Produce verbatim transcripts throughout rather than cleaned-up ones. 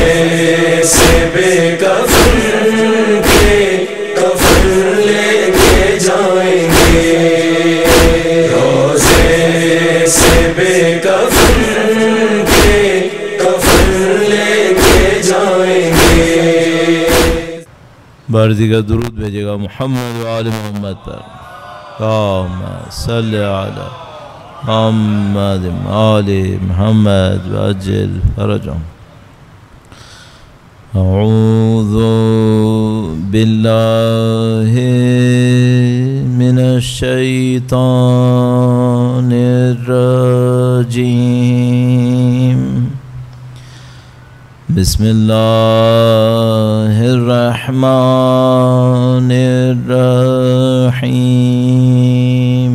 سے بے کفن کے کفن لے کے جائیں گے، روزے سے بے کفن کے کفن لے کے جائیں گے۔ بار دیگر درود بھیجے گا محمد و آل محمد پر، اللہم صلی علی محمد آل محمد وعجل فرجهم۔ اعوذ باللہ من الشیطان الرجیم، بسم اللہ الرحمن الرحیم،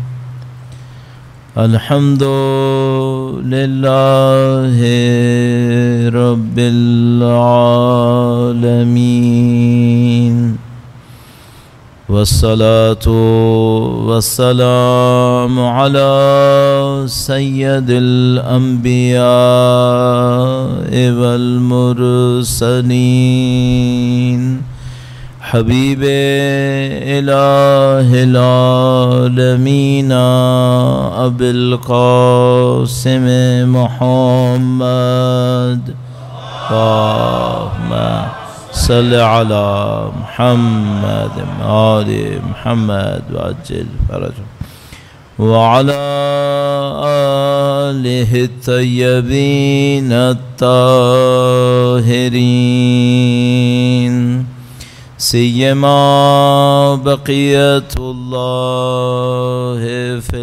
الحمد للہ رب العالمین، والصلاة والسلام علی سید الانبیاء والمرسلین، حبیب الہ العالمین ابی القاسم محمد، اللہم صلی علی محمد آل محمد وعجل فرجهم، وعلى آلہ الطیبین الطاہرین، سیما بقیت اللہ فی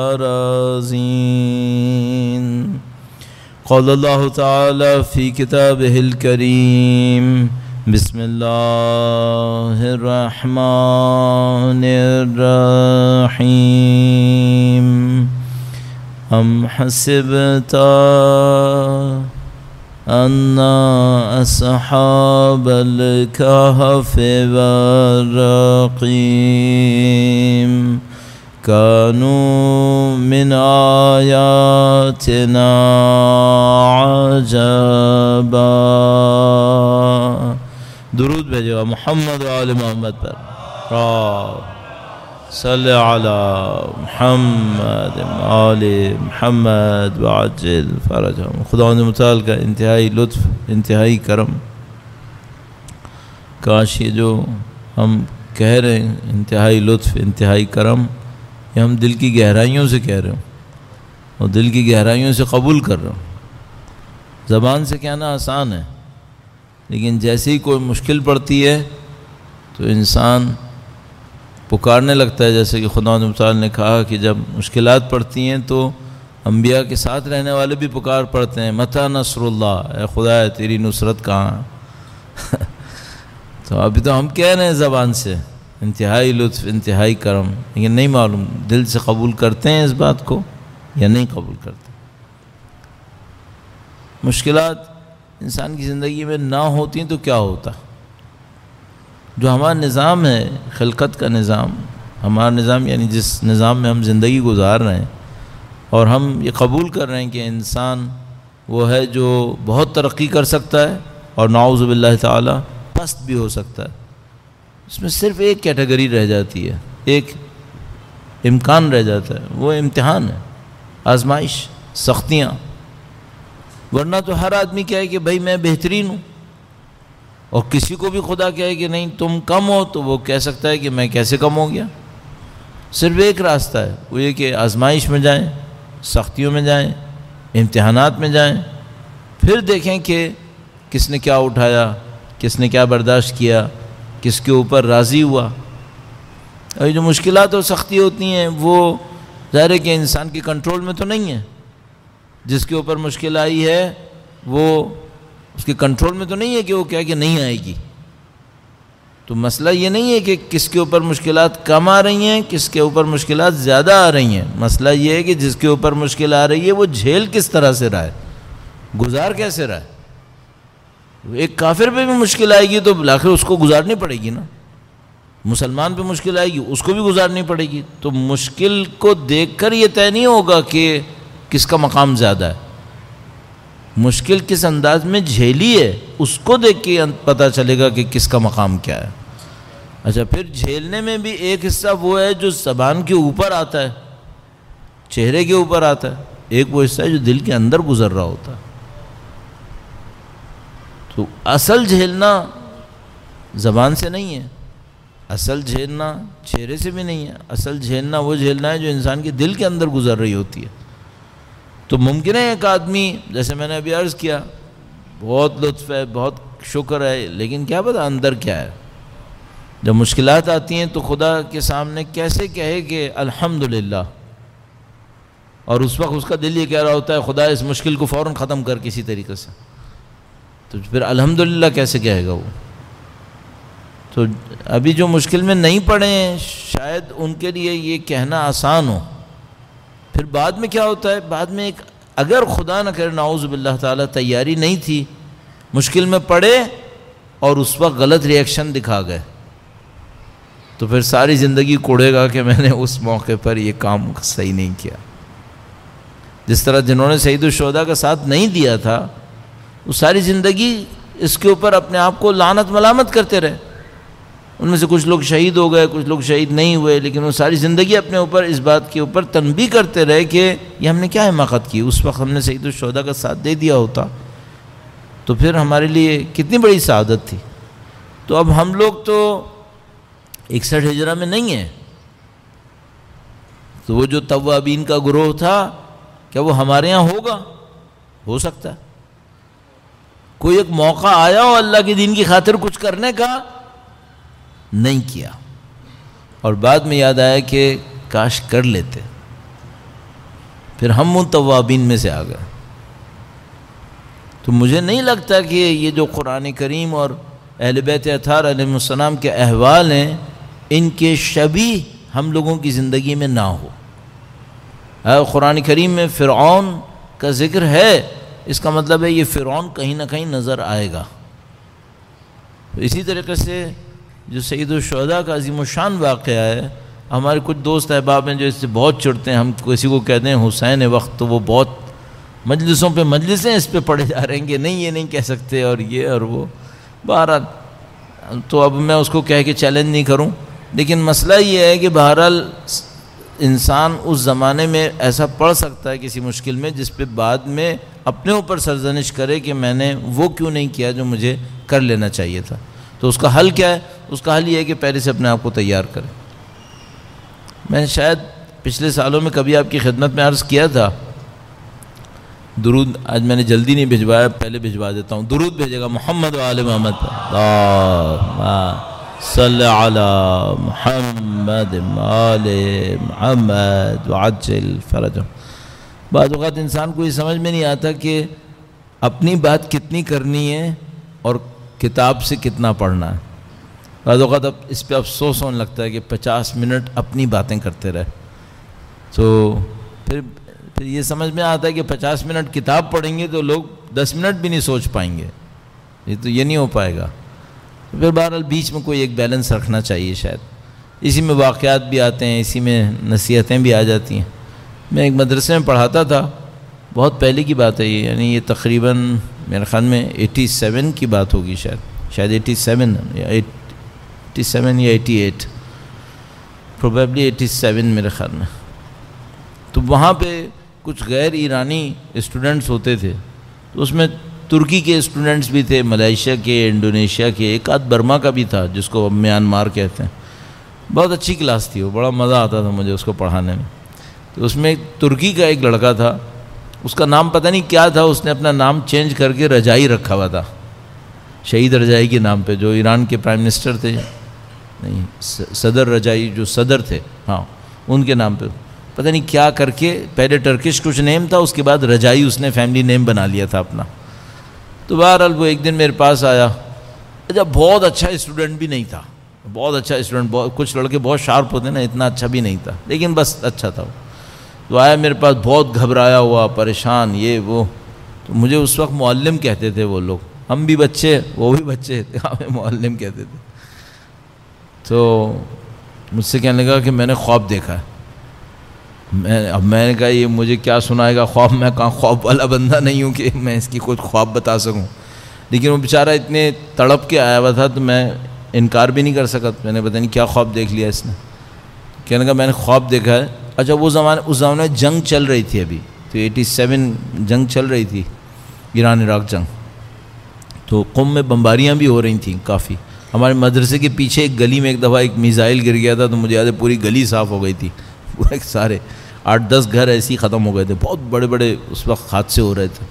الارضین۔ قال اللہ تعالی فی کتابہ الکریم، بسم اللہ الرحمن الرحیم، ام حسبت ان اصحاب الکہف والرقیم كانوا من آیاتنا عجبا۔ درود بھیجے گا محمد و آل محمد پر، صلی علی محمد آل محمد وعجل فرجهم۔ خداوند متعال کا انتہائی لطف، انتہائی کرم، کاش یہ جو ہم کہہ رہے ہیں انتہائی لطف، انتہائی کرم، یہ ہم دل کی گہرائیوں سے کہہ رہے ہوں اور دل کی گہرائیوں سے قبول کر رہے ہوں۔ زبان سے کہنا آسان ہے، لیکن جیسے ہی کوئی مشکل پڑتی ہے تو انسان پکارنے لگتا ہے، جیسے کہ خداوند تعالی نے کہا کہ جب مشکلات پڑتی ہیں تو انبیاء کے ساتھ رہنے والے بھی پکار پڑتے ہیں، متی نصر اللہ، اے خدا تیری نصرت کہاں؟ تو ابھی تو ہم کہہ رہے ہیں زبان سے انتہائی لطف، انتہائی کرم، لیکن نہیں معلوم دل سے قبول کرتے ہیں اس بات کو یا نہیں قبول کرتے۔ مشکلات انسان کی زندگی میں نہ ہوتی تو کیا ہوتا؟ جو ہمارا نظام ہے، خلقت کا نظام، ہمارا نظام یعنی جس نظام میں ہم زندگی گزار رہے ہیں، اور ہم یہ قبول کر رہے ہیں کہ انسان وہ ہے جو بہت ترقی کر سکتا ہے اور نعوذ باللہ تعالی پست بھی ہو سکتا ہے، اس میں صرف ایک کیٹیگری رہ جاتی ہے، ایک امکان رہ جاتا ہے، وہ امتحان ہے، آزمائش، سختیاں۔ ورنہ تو ہر آدمی کہے کہ بھائی میں بہترین ہوں، اور کسی کو بھی خدا کہے کہ نہیں تم کم ہو تو وہ کہہ سکتا ہے کہ میں کیسے کم ہو گیا۔ صرف ایک راستہ ہے، وہ یہ کہ آزمائش میں جائیں، سختیوں میں جائیں، امتحانات میں جائیں، پھر دیکھیں کہ کس نے کیا اٹھایا، کس نے کیا برداشت کیا، کس کے اوپر راضی ہوا۔ اور جو مشکلات اور سختی ہوتی ہیں وہ ظاہر ہے کہ انسان کے کنٹرول میں تو نہیں ہے، جس کے اوپر مشکل آئی ہے وہ اس کے کنٹرول میں تو نہیں ہے کہ وہ کہے کہ نہیں آئے گی۔ تو مسئلہ یہ نہیں ہے کہ کس کے اوپر مشکلات کم آ رہی ہیں، کس کے اوپر مشکلات زیادہ آ رہی ہیں، مسئلہ یہ ہے کہ جس کے اوپر مشکل آ رہی ہے وہ جھیل کس طرح سے رہا ہے، گزار کیسے رہا ہے۔ ایک کافر پہ بھی مشکل آئے گی تو بالآخر اس کو گزارنی پڑے گی نا، مسلمان پہ مشکل آئے گی اس کو بھی گزارنی پڑے گی۔ تو مشکل کو دیکھ کر یہ طے نہیں ہوگا کہ کس کا مقام زیادہ ہے، مشکل کس انداز میں جھیلی ہے اس کو دیکھ کے پتہ چلے گا کہ کس کا مقام کیا ہے۔ اچھا، پھر جھیلنے میں بھی ایک حصہ وہ ہے جو زبان کے اوپر آتا ہے، چہرے کے اوپر آتا ہے، ایک وہ حصہ ہے جو دل کے اندر گزر رہا ہوتا ہے۔ تو اصل جھیلنا زبان سے نہیں ہے، اصل جھیلنا چہرے سے بھی نہیں ہے، اصل جھیلنا وہ جھیلنا ہے جو انسان کے دل کے اندر گزر رہی ہوتی ہے۔ تو ممکن ہے ایک آدمی، جیسے میں نے ابھی عرض کیا، بہت لطف ہے، بہت شکر ہے، لیکن کیا پتہ اندر کیا ہے۔ جب مشکلات آتی ہیں تو خدا کے سامنے کیسے کہے کہ الحمدللہ، اور اس وقت اس کا دل یہ کہہ رہا ہوتا ہے خدا اس مشکل کو فوراً ختم کر کسی طریقے سے، تو پھر الحمدللہ کیسے کہے گا وہ؟ تو ابھی جو مشکل میں نہیں پڑے ہیں شاید ان کے لیے یہ کہنا آسان ہو، پھر بعد میں کیا ہوتا ہے، بعد میں ایک اگر خدا نہ کرے نعوذ باللہ تعالیٰ تیاری نہیں تھی، مشکل میں پڑے اور اس وقت غلط ری ایکشن دکھا گئے، تو پھر ساری زندگی کوڑے گا کہ میں نے اس موقع پر یہ کام صحیح نہیں کیا۔ جس طرح جنہوں نے سید الشہداء کا ساتھ نہیں دیا تھا وہ ساری زندگی اس کے اوپر اپنے آپ کو لعنت ملامت کرتے رہے، ان میں سے کچھ لوگ شہید ہو گئے، کچھ لوگ شہید نہیں ہوئے، لیکن وہ ساری زندگی اپنے اوپر اس بات کے اوپر تنبیہ کرتے رہے کہ یہ ہم نے کیا حماقت کی، اس وقت ہم نے سید الشہداء کا ساتھ دے دیا ہوتا تو پھر ہمارے لیے کتنی بڑی سعادت تھی۔ تو اب ہم لوگ تو اکسٹھ ہجرہ میں نہیں ہیں، تو وہ جو توابین کا گروہ تھا کیا وہ ہمارے یہاں ہوگا؟ ہو سکتا ہے کوئی ایک موقع آیا ہو اللہ کے دین کی خاطر کچھ کرنے کا، نہیں کیا، اور بعد میں یاد آیا کہ کاش کر لیتے، پھر ہم ان توابین میں سے آ گئے۔ تو مجھے نہیں لگتا کہ یہ جو قرآن کریم اور اہل بیت اطہار علیہ السلام کے احوال ہیں ان کے شبیہ ہم لوگوں کی زندگی میں نہ ہو۔ قرآن کریم میں فرعون کا ذکر ہے، اس کا مطلب ہے یہ فرعون کہیں نہ کہیں نظر آئے گا۔ تو اسی طریقے سے جو سید الشہداء کا عظیم الشان واقعہ ہے، ہمارے کچھ دوست احباب ہیں جو اس سے بہت چڑھتے ہیں، ہم کسی کو کہتے ہیں حسین وقت تو وہ بہت مجلسوں پہ مجلسیں اس پہ پڑھے جا رہے ہیں کہ نہیں یہ نہیں کہہ سکتے اور یہ اور وہ، بہرحال تو اب میں اس کو کہہ کے چیلنج نہیں کروں، لیکن مسئلہ یہ ہے کہ بہرحال انسان اس زمانے میں ایسا پڑھ سکتا ہے کسی مشکل میں جس پہ بعد میں اپنے اوپر سرزنش کرے کہ میں نے وہ کیوں نہیں کیا جو مجھے کر لینا چاہیے تھا۔ تو اس کا حل کیا ہے؟ اس کا حل یہ ہے کہ پہلے سے اپنے آپ کو تیار کرے۔ میں شاید پچھلے سالوں میں کبھی آپ کی خدمت میں عرض کیا تھا، درود آج میں نے جلدی نہیں بھجوایا، پہلے بھجوا دیتا ہوں، درود بھیجے گا محمد و آل محمد پر، اللہم صلی علی محمد آل محمد وعجل فرجہم۔ بعض اوقات انسان کو یہ سمجھ میں نہیں آتا کہ اپنی بات کتنی کرنی ہے اور کتاب سے کتنا پڑھنا ہے۔ بعض اوقات اب اس پہ افسوس ہونے لگتا ہے کہ پچاس منٹ اپنی باتیں کرتے رہے، تو پھر پھر یہ سمجھ میں آتا ہے کہ پچاس منٹ کتاب پڑھیں گے تو لوگ دس منٹ بھی نہیں سوچ پائیں گے، یہ تو یہ نہیں ہو پائے گا۔ پھر بہرحال بیچ میں کوئی ایک بیلنس رکھنا چاہیے، شاید اسی میں واقعات بھی آتے ہیں، اسی میں نصیحتیں بھی آ جاتی ہیں۔ میں ایک مدرسے میں پڑھاتا تھا، بہت پہلے کی بات ہے یہ، یعنی یہ تقریباً میرے خیال میں ایٹی سیون کی بات ہوگی، شاید شاید ایٹی سیون یا ایٹی سیون یا eighty eight, probably eighty seven میرے خیال میں۔ تو وہاں پہ کچھ غیر ایرانی اسٹوڈنٹس ہوتے تھے، تو اس میں ترکی کے اسٹوڈنٹس بھی تھے، ملائیشیا کے، انڈونیشیا کے، ایک آدھ برما کا بھی تھا جس کو میانمار کہتے ہیں۔ بہت اچھی کلاس تھی وہ، بڑا مزہ آتا تھا مجھے اس کو پڑھانے میں۔ تو اس میں ترکی کا ایک لڑکا تھا، اس کا نام پتہ نہیں کیا تھا، اس نے اپنا نام چینج کر کے رجائی رکھا ہوا تھا، شہید رجائی کے نام پہ، جو ایران کے پرائم منسٹر تھے، نہیں صدر رجائی جو صدر تھے، ہاں ان کے نام پہ پتہ نہیں کیا کر کے، پہلے ٹرکش کچھ نیم تھا، اس کے بعد رجائی اس نے فیملی نیم بنا لیا تھا اپنا۔ تو بہرحال وہ ایک دن میرے پاس آیا، اچھا بہت اچھا اسٹوڈنٹ بھی نہیں تھا، بہت اچھا اسٹوڈنٹ، بہت کچھ لڑکے بہت شارپ ہوتے ہیں نا، اتنا اچھا بھی نہیں تھا، لیکن بس اچھا تھا وہ۔ تو آیا میرے پاس بہت گھبرایا ہوا، پریشان، یہ وہ۔ تو مجھے اس وقت معلم کہتے تھے وہ لوگ، ہم بھی بچے وہ بھی بچے تھے، ہمیں معلم کہتے تھے۔ تو مجھ سے کہنے لگا کہ میں نے خواب دیکھا ہے۔ میں اب میں نے کہا یہ مجھے کیا سنائے گا خواب، میں کہاں خواب والا بندہ نہیں ہوں کہ میں اس کی خود خواب بتا سکوں. لیکن وہ بیچارہ اتنے تڑپ کے آیا ہوا تھا تو میں انکار بھی نہیں کر سکا. میں نے پتہ نہیں کیا خواب دیکھ لیا اس نے. کہنے کا میں نے خواب دیکھا ہے. اچھا وہ زمانے اس زمانے میں جنگ چل رہی تھی ابھی، تو ایٹی سیون جنگ چل رہی تھی، ایران عراق جنگ. تو قم میں بمباریاں بھی ہو رہی تھیں کافی. ہمارے مدرسے کے پیچھے ایک گلی میں ایک دفعہ ایک میزائل گر گیا تھا تو مجھے یاد ہے پوری گلی صاف ہو گئی تھی، پورے سارے آٹھ دس گھر ایسے ہی ختم ہو گئے تھے. بہت بڑے بڑے اس وقت حادثے ہو رہے تھے.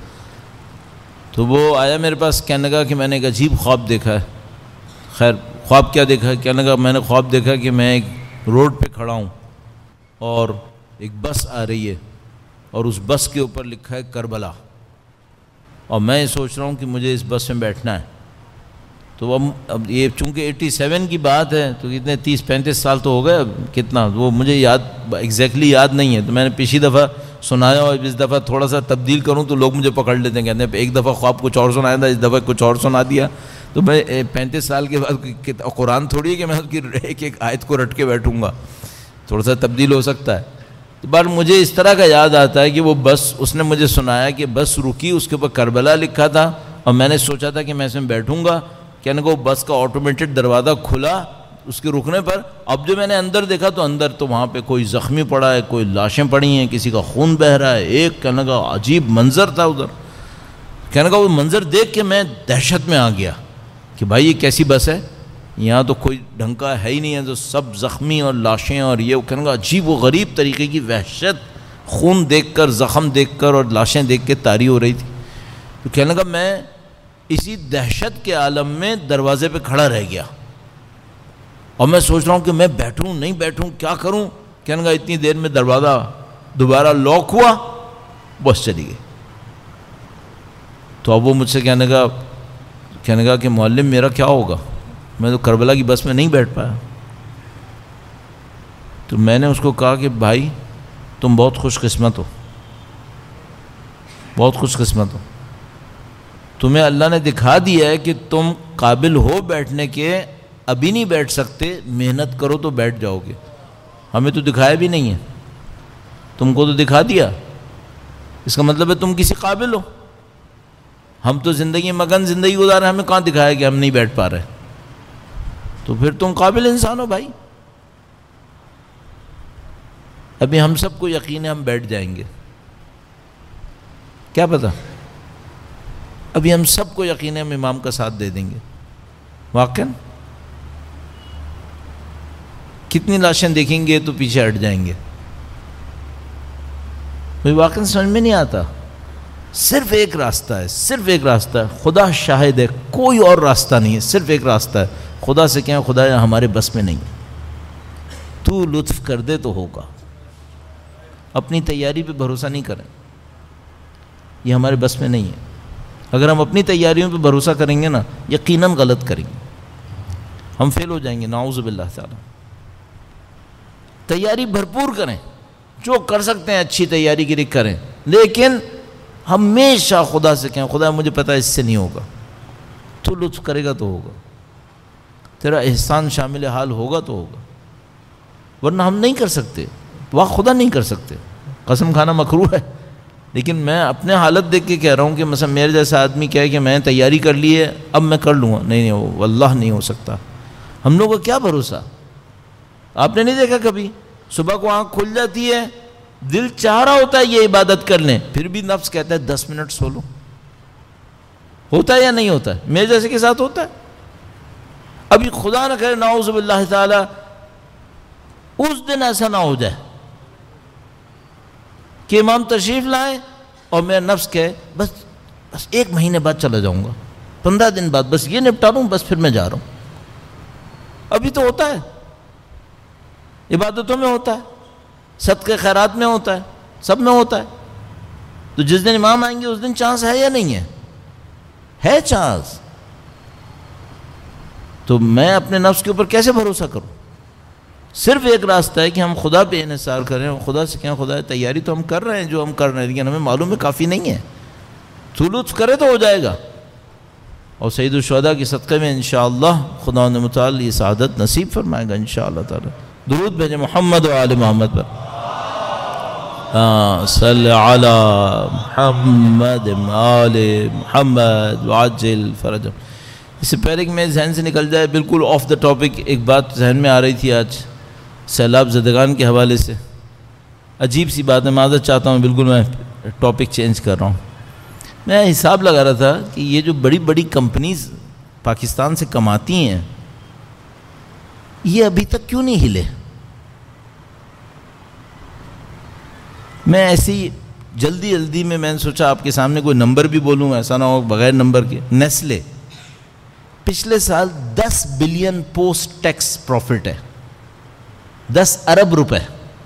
تو وہ آیا میرے پاس، کہنے لگا کہ میں نے ایک عجیب خواب دیکھا ہے. خیر خواب کیا دیکھا ہے؟ کہنے لگا میں نے خواب دیکھا کہ میں ایک روڈ پہ کھڑا ہوں اور ایک بس آ رہی ہے اور اس بس کے اوپر لکھا ہے کربلا، اور میں سوچ رہا ہوں کہ مجھے اس بس میں بیٹھنا ہے. تو اب اب یہ چونکہ ایٹی سیون کی بات ہے تو کتنے تیس پینتیس سال تو ہو گئے، اب کتنا وہ مجھے یاد ایگزیکٹلی یاد نہیں ہے. تو میں نے پچھلی دفعہ سنایا اور اس دفعہ تھوڑا سا تبدیل کروں تو لوگ مجھے پکڑ لیتے ہیں، کہتے ہیں ایک دفعہ خواب کچھ اور سنایا تھا، اس دفعہ کچھ اور سنا دیا. تو میں پینتیس سال کے بعد قرآن تھوڑی ہے کہ میں اس کی ایک ایک آیت کو رٹ کے بیٹھوں گا، تھوڑا سا تبدیل ہو سکتا ہے. تو بار مجھے اس طرح کا یاد آتا ہے کہ وہ بس اس نے مجھے سنایا کہ بس رکی، اس کے اوپر کربلا لکھا تھا اور میں نے سوچا تھا کہ میں اس میں بیٹھوں گا. کہنے کو بس کا آٹومیٹڈ دروازہ کھلا اس کے رکنے پر. اب جو میں نے اندر دیکھا تو اندر تو وہاں پہ کوئی زخمی پڑا ہے، کوئی لاشیں پڑی ہیں، کسی کا خون بہہ رہا ہے. ایک کہنے کا عجیب منظر تھا ادھر. کہنے کا وہ منظر دیکھ کے میں دہشت میں آ گیا کہ بھائی یہ کیسی بس ہے، یہاں تو کوئی ڈھنگ کا ہے ہی نہیں ہے، تو سب زخمی اور لاشیں اور یہ. کہنے کا عجیب و غریب طریقے کی وحشت، خون دیکھ کر، زخم دیکھ کر اور لاشیں دیکھ کے طاری ہو رہی تھی. تو کہنے کا میں اسی دہشت کے عالم میں دروازے پہ کھڑا رہ گیا اور میں سوچ رہا ہوں کہ میں بیٹھوں نہیں بیٹھوں، کیا کروں. کہنے کا اتنی دیر میں دروازہ دوبارہ لاک ہوا، بس چلی گئی. تو اب وہ مجھ سے کہنے کا کہنے کا کہ معلم میرا کیا ہوگا، میں تو کربلا کی بس میں نہیں بیٹھ پایا. تو میں نے اس کو کہا کہ بھائی تم بہت خوش قسمت ہو، بہت خوش قسمت ہو. تمہیں اللہ نے دکھا دیا ہے کہ تم قابل ہو بیٹھنے کے، ابھی نہیں بیٹھ سکتے، محنت کرو تو بیٹھ جاؤ گے. ہمیں تو دکھایا بھی نہیں ہے، تم کو تو دکھا دیا. اس کا مطلب ہے تم کسی قابل ہو. ہم تو زندگی مگن زندگی گزار رہے ہیں، ہمیں کہاں دکھایا کہ ہم نہیں بیٹھ پا رہے. تو پھر تم قابل انسان ہو بھائی. ابھی ہم سب کو یقین ہے ہم بیٹھ جائیں گے، کیا پتہ. ابھی ہم سب کو یقین ہے ہم امام کا ساتھ دے دیں گے. واقعاً کتنی لاشیں دیکھیں گے تو پیچھے ہٹ جائیں گے. مجھے واقعاً سمجھ میں نہیں آتا. صرف ایک راستہ ہے، صرف ایک راستہ ہے، خدا شاہد ہے، کوئی اور راستہ نہیں ہے، صرف ایک راستہ ہے. خدا سے کہیں خدا ہمارے بس میں نہیں ہے، تو لطف کر دے تو ہوگا. اپنی تیاری پہ بھروسہ نہیں کریں، یہ ہمارے بس میں نہیں ہے. اگر ہم اپنی تیاریوں پہ بھروسہ کریں گے نا، یقیناً غلط کریں گے، ہم فیل ہو جائیں گے، نعوذ باللہ تعالی. تیاری بھرپور کریں، جو کر سکتے ہیں اچھی تیاری کی کریں، لیکن ہمیشہ خدا سے کہیں خدا مجھے پتہ ہے اس سے نہیں ہوگا، تو لطف کرے گا تو ہوگا، تیرا احسان شامل حال ہوگا تو ہوگا، ورنہ ہم نہیں کر سکتے. واہ خدا نہیں کر سکتے، قسم کھانا مکروہ ہے. لیکن میں اپنے حالت دیکھ کے کہہ رہا ہوں کہ مثلا میرے جیسا آدمی کہے کہ میں تیاری کر لی ہے اب میں کر لوں گا، نہیں نہیں وہ واللہ نہیں ہو سکتا. ہم لوگوں کا کیا بھروسہ. آپ نے نہیں دیکھا کبھی صبح کو آنکھ کھل جاتی ہے، دل چاہ رہا ہوتا ہے یہ عبادت کر لیں، پھر بھی نفس کہتا ہے دس منٹ سو لو. ہوتا ہے یا نہیں ہوتا ہے؟ میرے جیسے کے ساتھ ہوتا ہے. ابھی خدا نہ کرے نعوذ باللہ تعالی اس دن ایسا نہ ہو جائے کہ امام تشریف لائیں اور میرا نفس کہے بس بس ایک مہینے بعد چلا جاؤں گا، پندرہ دن بعد بس یہ نپٹا لوں، بس پھر میں جا رہا ہوں. ابھی تو ہوتا ہے، عبادتوں میں ہوتا ہے، صدقے خیرات میں ہوتا ہے، سب میں ہوتا ہے. تو جس دن امام آئیں گے اس دن چانس ہے یا نہیں ہے؟ ہے چانس. تو میں اپنے نفس کے اوپر کیسے بھروسہ کروں؟ صرف ایک راستہ ہے کہ ہم خدا پہ انحصار کریں اور خدا سے کہیں خدا تیاری تو ہم کر رہے ہیں جو ہم کر رہے ہیں، لیکن ہمیں معلوم ہے کافی نہیں ہے، تو لطف کرے تو ہو جائے گا. اور سید الشہداء کے صدقے میں انشاءاللہ خدا نے متعال یہ سعادت نصیب فرمائے گا انشاءاللہ تعالی. درود بھیجیں محمد و آل محمد پر. صلی علی محمد آل محمد وعجل فرجهم. اس سے پہلے کہ میرے ذہن سے نکل جائے، بالکل آف دا ٹاپک ایک بات ذہن میں آ رہی تھی آج سیلاب زدگان کے حوالے سے. عجیب سی بات ہے، معذرت چاہتا ہوں، بالکل میں ٹاپک چینج کر رہا ہوں. میں حساب لگا رہا تھا کہ یہ جو بڑی بڑی کمپنیز پاکستان سے کماتی ہیں، یہ ابھی تک کیوں نہیں ہلے؟ میں ایسی جلدی جلدی میں میں نے سوچا آپ کے سامنے کوئی نمبر بھی بولوں، ایسا نہ ہو بغیر نمبر کے. نیسلے پچھلے سال دس بلین پوسٹ ٹیکس پروفٹ ہے، دس ارب روپے.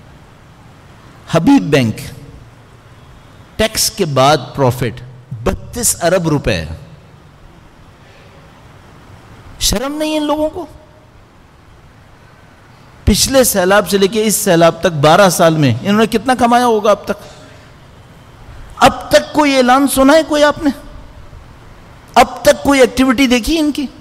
حبیب بینک ٹیکس کے بعد پروفٹ بتیس ارب روپے ہے. شرم نہیں ہے ان لوگوں کو؟ پچھلے سیلاب سے لے کے اس سیلاب تک بارہ سال میں انہوں نے کتنا کمایا ہوگا اب تک؟ اب تک کوئی اعلان سنا ہے کوئی آپ نے؟ اب تک کوئی ایکٹیویٹی دیکھی ان کی؟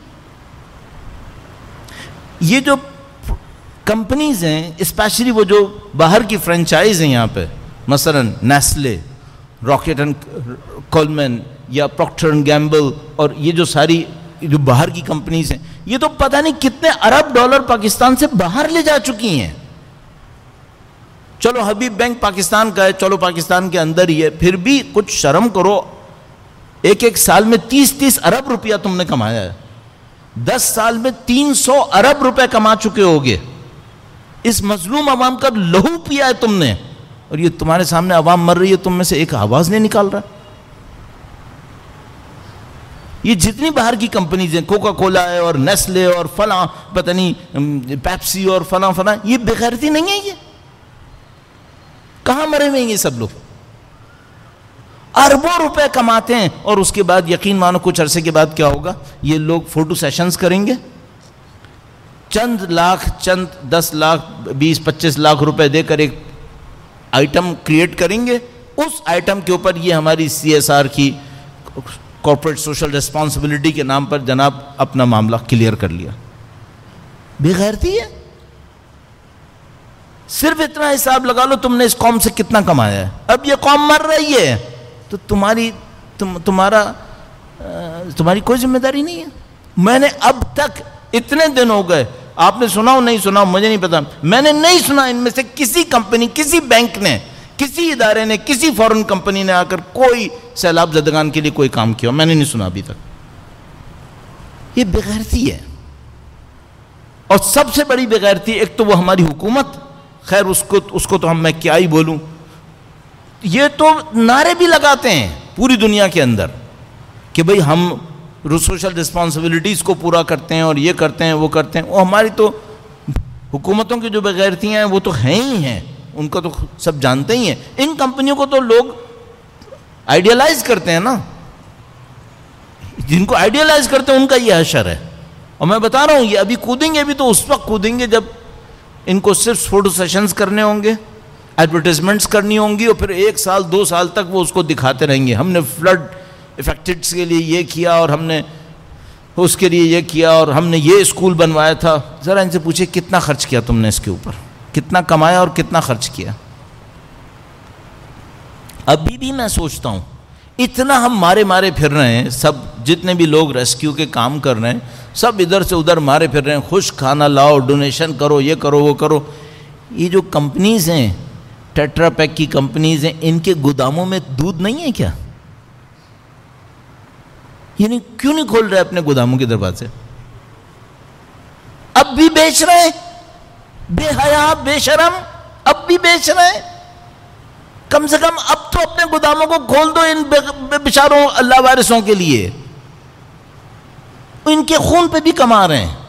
یہ جو کمپنیز ہیں، اسپیشلی وہ جو باہر کی فرینچائز ہیں یہاں پہ، مثلا نیسلے، راکٹ اینڈ کولمن یا پروکٹر اینڈ گیمبل، اور یہ جو ساری جو باہر کی کمپنیز ہیں، یہ تو پتہ نہیں کتنے ارب ڈالر پاکستان سے باہر لے جا چکی ہیں. چلو حبیب بینک پاکستان کا ہے، چلو پاکستان کے اندر ہی ہے، پھر بھی کچھ شرم کرو. ایک ایک سال میں تیس تیس ارب روپیہ تم نے کمایا ہے، دس سال میں تین سو ارب روپے کما چکے ہوگے. اس مظلوم عوام کا لہو پیا ہے تم نے، اور یہ تمہارے سامنے عوام مر رہی ہے، تم میں سے ایک آواز نہیں نکال رہا. یہ جتنی باہر کی کمپنیز ہیں، کوکا کولا ہے اور نیسلے اور فلاں پتہ نہیں پیپسی اور فلاں فلاں، یہ بے غیرتی نہیں ہے؟ یہ کہاں مرے ہوئے ہیں یہ سب لوگ؟ اربوں روپے کماتے ہیں، اور اس کے بعد یقین مانو کچھ عرصے کے بعد کیا ہوگا؟ یہ لوگ فوٹو سیشنز کریں گے، چند لاکھ چند دس لاکھ بیس پچیس لاکھ روپے دے کر ایک آئٹم کریٹ کریں گے. اس آئٹم کے اوپر یہ ہماری سی ایس آر کی کارپوریٹ سوشل ریسپانسبلٹی کے نام پر جناب اپنا معاملہ کلیئر کر لیا. بے غیرتی ہے. صرف اتنا حساب لگا لو تم نے اس قوم سے کتنا کمایا ہے. اب یہ قوم مر رہی ہے تو تمہاری تم تمہارا تمہاری کوئی ذمہ داری نہیں ہے. میں نے اب تک اتنے دن ہو گئے، آپ نے سنا ہو نہیں سنا ہو مجھے نہیں پتا، میں نے نہیں سنا ان میں سے کسی کمپنی، کسی بینک نے، کسی ادارے نے، کسی فورن کمپنی نے آ کر کوئی سیلاب زدگان کے لیے کوئی کام کیا. میں نے نہیں سنا ابھی تک. یہ بے غیرتی ہے. اور سب سے بڑی بے غیرتی ایک تو وہ ہماری حکومت، خیر اس کو اس کو تو ہم میں کیا ہی بولوں، یہ تو نعرے بھی لگاتے ہیں پوری دنیا کے اندر کہ بھئی ہم سوشل رسپانسبلٹیز کو پورا کرتے ہیں اور یہ کرتے ہیں وہ کرتے ہیں. وہ ہماری تو حکومتوں کی جو بے غیرتیاں ہیں وہ تو ہیں ہی ہیں، ان کو تو سب جانتے ہی ہیں. ان کمپنیوں کو تو لوگ آئیڈیالائز کرتے ہیں نا، جن کو آئیڈیالائز کرتے ہیں ان کا یہ حشر ہے. اور میں بتا رہا ہوں یہ ابھی کودیں گے بھی تو اس وقت کودیں گے جب ان کو صرف فوٹو سیشنز کرنے ہوں گے، ایڈورٹیزمنٹس کرنی ہوں گی، اور پھر ایک سال دو سال تک وہ اس کو دکھاتے رہیں گے. ہم نے فلڈ افیکٹڈس کے لیے یہ کیا اور ہم نے اس کے لیے یہ کیا اور ہم نے یہ اسکول بنوایا تھا. ذرا ان سے پوچھیں کتنا خرچ کیا تم نے اس کے اوپر، کتنا کمایا اور کتنا خرچ کیا. ابھی بھی میں سوچتا ہوں اتنا ہم مارے مارے پھر رہے ہیں، سب جتنے بھی لوگ ریسکیو کے کام کر رہے ہیں سب ادھر سے ادھر مارے پھر رہے ہیں، خوش کھانا لاؤ، ڈونیشن کرو، یہ کرو وہ کرو. یہ جو کمپنیز ہیں، ٹیٹرا پیک کی کمپنیز ہیں، ان کے گوداموں میں دودھ نہیں ہے کیا؟ یعنی کیوں نہیں کھول رہے اپنے گوداموں کے دروازے؟ اب بھی بیچ رہے ہیں، بے حیا بے شرم، اب بھی بیچ رہے ہیں. کم سے کم اب تو اپنے گوداموں کو کھول دو ان بیچاروں اللہ وارثوں کے لیے. ان کے خون پہ بھی کما رہے ہیں.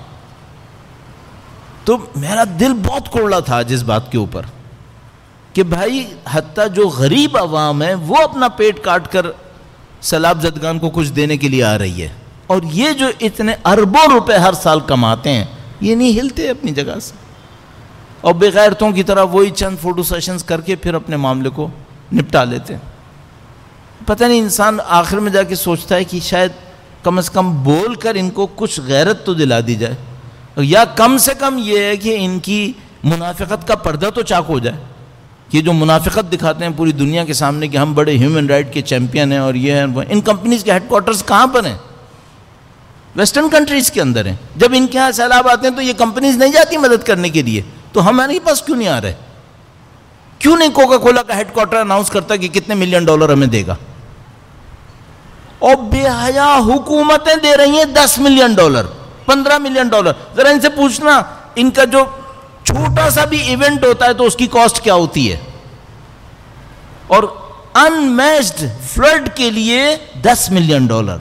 تو میرا دل بہت کوڑا تھا جس بات کے اوپر کہ بھائی حتیٰ جو غریب عوام ہے وہ اپنا پیٹ کاٹ کر سیلاب زدگان کو کچھ دینے کے لیے آ رہی ہے، اور یہ جو اتنے اربوں روپے ہر سال کماتے ہیں یہ نہیں ہلتے اپنی جگہ سے، اور بے غیرتوں کی طرح وہی چند فوٹو سیشنز کر کے پھر اپنے معاملے کو نپٹا لیتے ہیں. پتہ نہیں انسان آخر میں جا کے سوچتا ہے کہ شاید کم از کم بول کر ان کو کچھ غیرت تو دلا دی جائے، یا کم سے کم یہ ہے کہ ان کی منافقت کا پردہ تو چاک ہو جائے. کہ جو منافقت دکھاتے ہیں پوری دنیا کے سامنے کہ ہم بڑے ہیومن رائٹ کے چیمپئن ہیں اور یہ ہیں وہ، ان کمپنیز کے ہیڈ کوارٹرز کہاں پر ہیں؟ ویسٹرن کنٹریز کے اندر ہیں. جب ان کے یہاں سیلاب آتے ہیں تو یہ کمپنیز نہیں جاتی مدد کرنے کے لیے، تو ہمارے پاس کیوں نہیں آ رہے؟ کیوں نہیں کوکا کولا کا ہیڈ کوارٹر اناؤنس کرتا کہ کتنے ملین ڈالر ہمیں دے گا؟ اور بے حیا حکومتیں دے رہی ہیں دس ملین ڈالر، پندرہ ملین ڈالر. ذرا ان سے پوچھنا ان کا جو چھوٹا سا بھی ایونٹ ہوتا ہے تو اس کی کاسٹ کیا ہوتی ہے؟ اور ان میچڈ فلڈ کے لیے دس ملین ڈالر،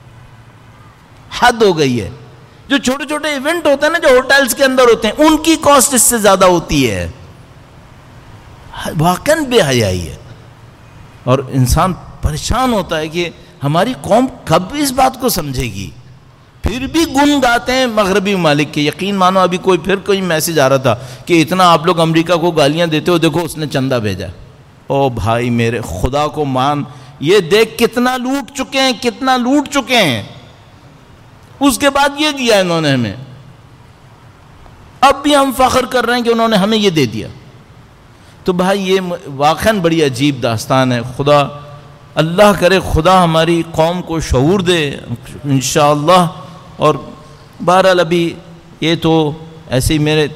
حد ہو گئی ہے. جو چھوٹے چھوٹے ایونٹ ہوتے ہیں نا جو ہوٹلز کے اندر ہوتے ہیں ان کی کاسٹ اس سے زیادہ ہوتی ہے. واقعاً بے حیائی ہے. اور انسان پریشان ہوتا ہے کہ ہماری قوم کب اس بات کو سمجھے گی. پھر بھی گن گاتے ہیں مغربی ممالک کے. یقین مانو ابھی کوئی پھر کوئی میسج آ رہا تھا کہ اتنا آپ لوگ امریکہ کو گالیاں دیتے ہو، دیکھو اس نے چندہ بھیجا. او بھائی میرے خدا کو مان، یہ دیکھ کتنا لوٹ چکے ہیں، کتنا لوٹ چکے ہیں. اس کے بعد یہ دیا انہوں نے ہمیں، اب بھی ہم فخر کر رہے ہیں کہ انہوں نے ہمیں یہ دے دیا. تو بھائی یہ واقعاً بڑی عجیب داستان ہے. خدا اللہ کرے خدا ہماری قوم کو شعور دے انشاءاللہ. اور بہرحال ابھی یہ تو ایسے ہی میرے